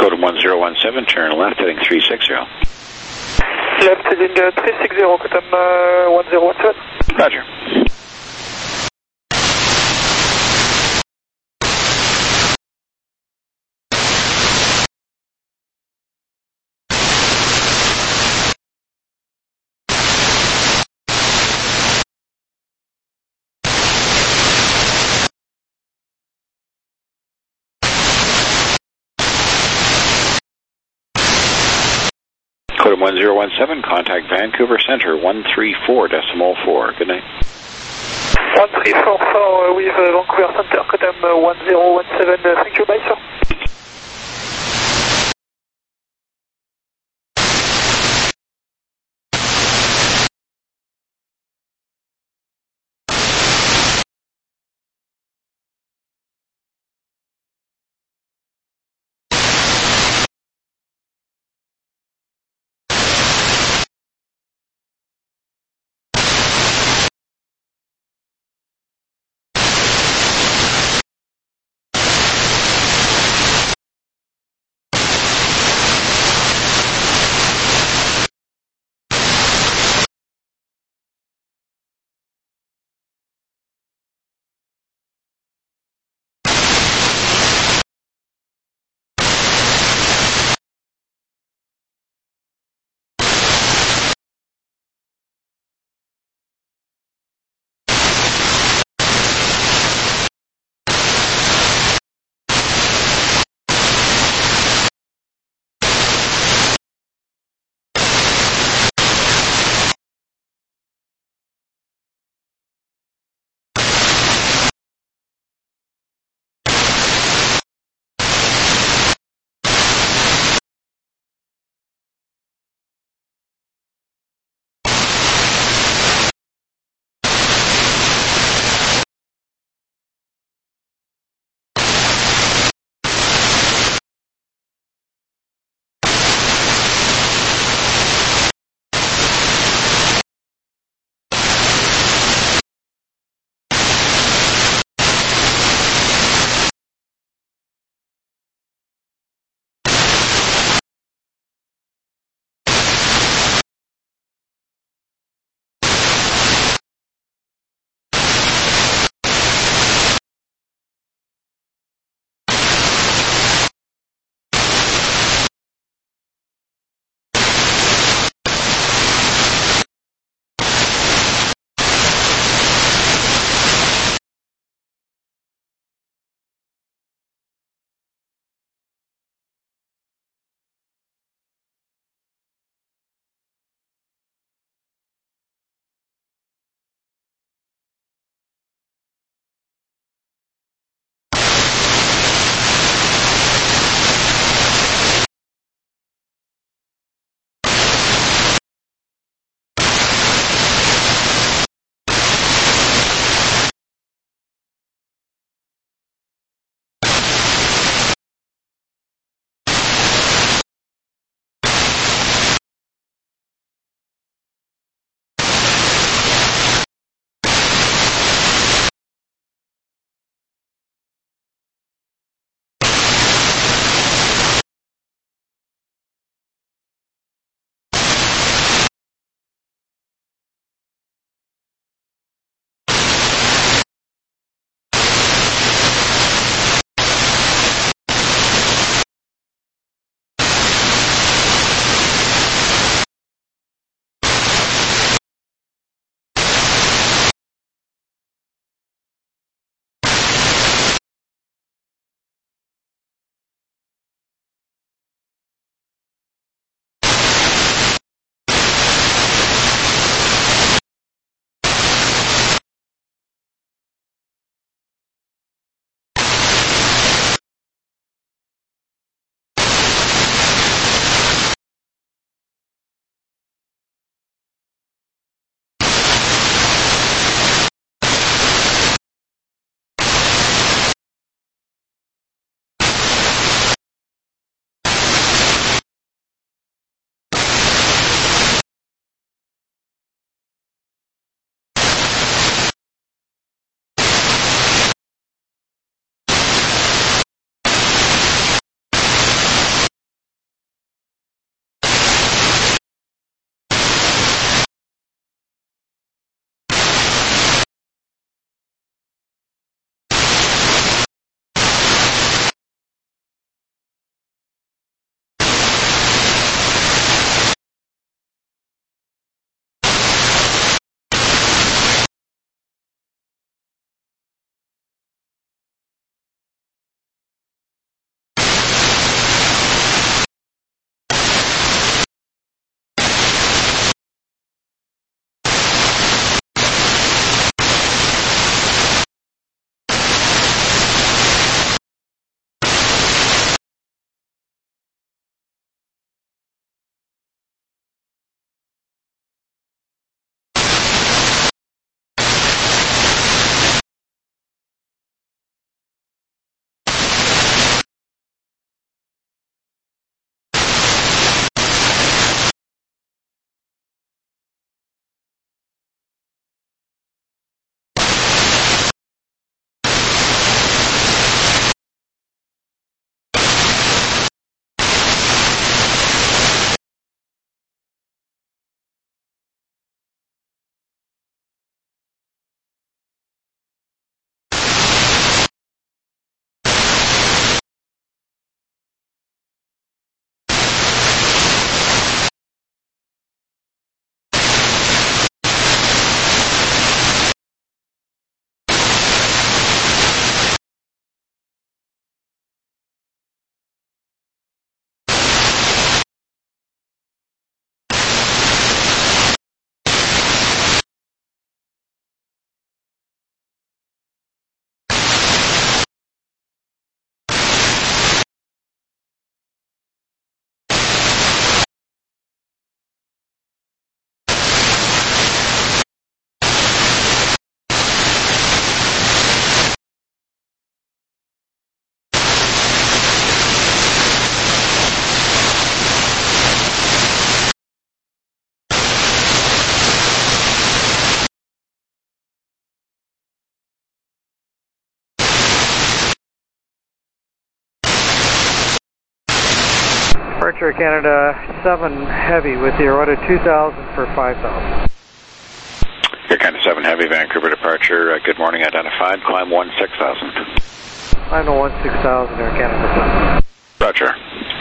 Code one zero one seven, turn left heading three six zero. Left heading uh, three six zero, Code uh, one zero one seven. Roger. Code one zero one seven, contact Vancouver Center, one three four decimal four. Good night. one three four four uh, with uh, Vancouver Center, Code uh, one zero one seven. Uh, thank you, bye, sir. Departure Canada seven Heavy with your order two thousand for five thousand. Air Canada seven Heavy, Vancouver departure. Uh, good morning, identified. Climb one six thousand. Climb to one six thousand, Air Canada seven. Roger.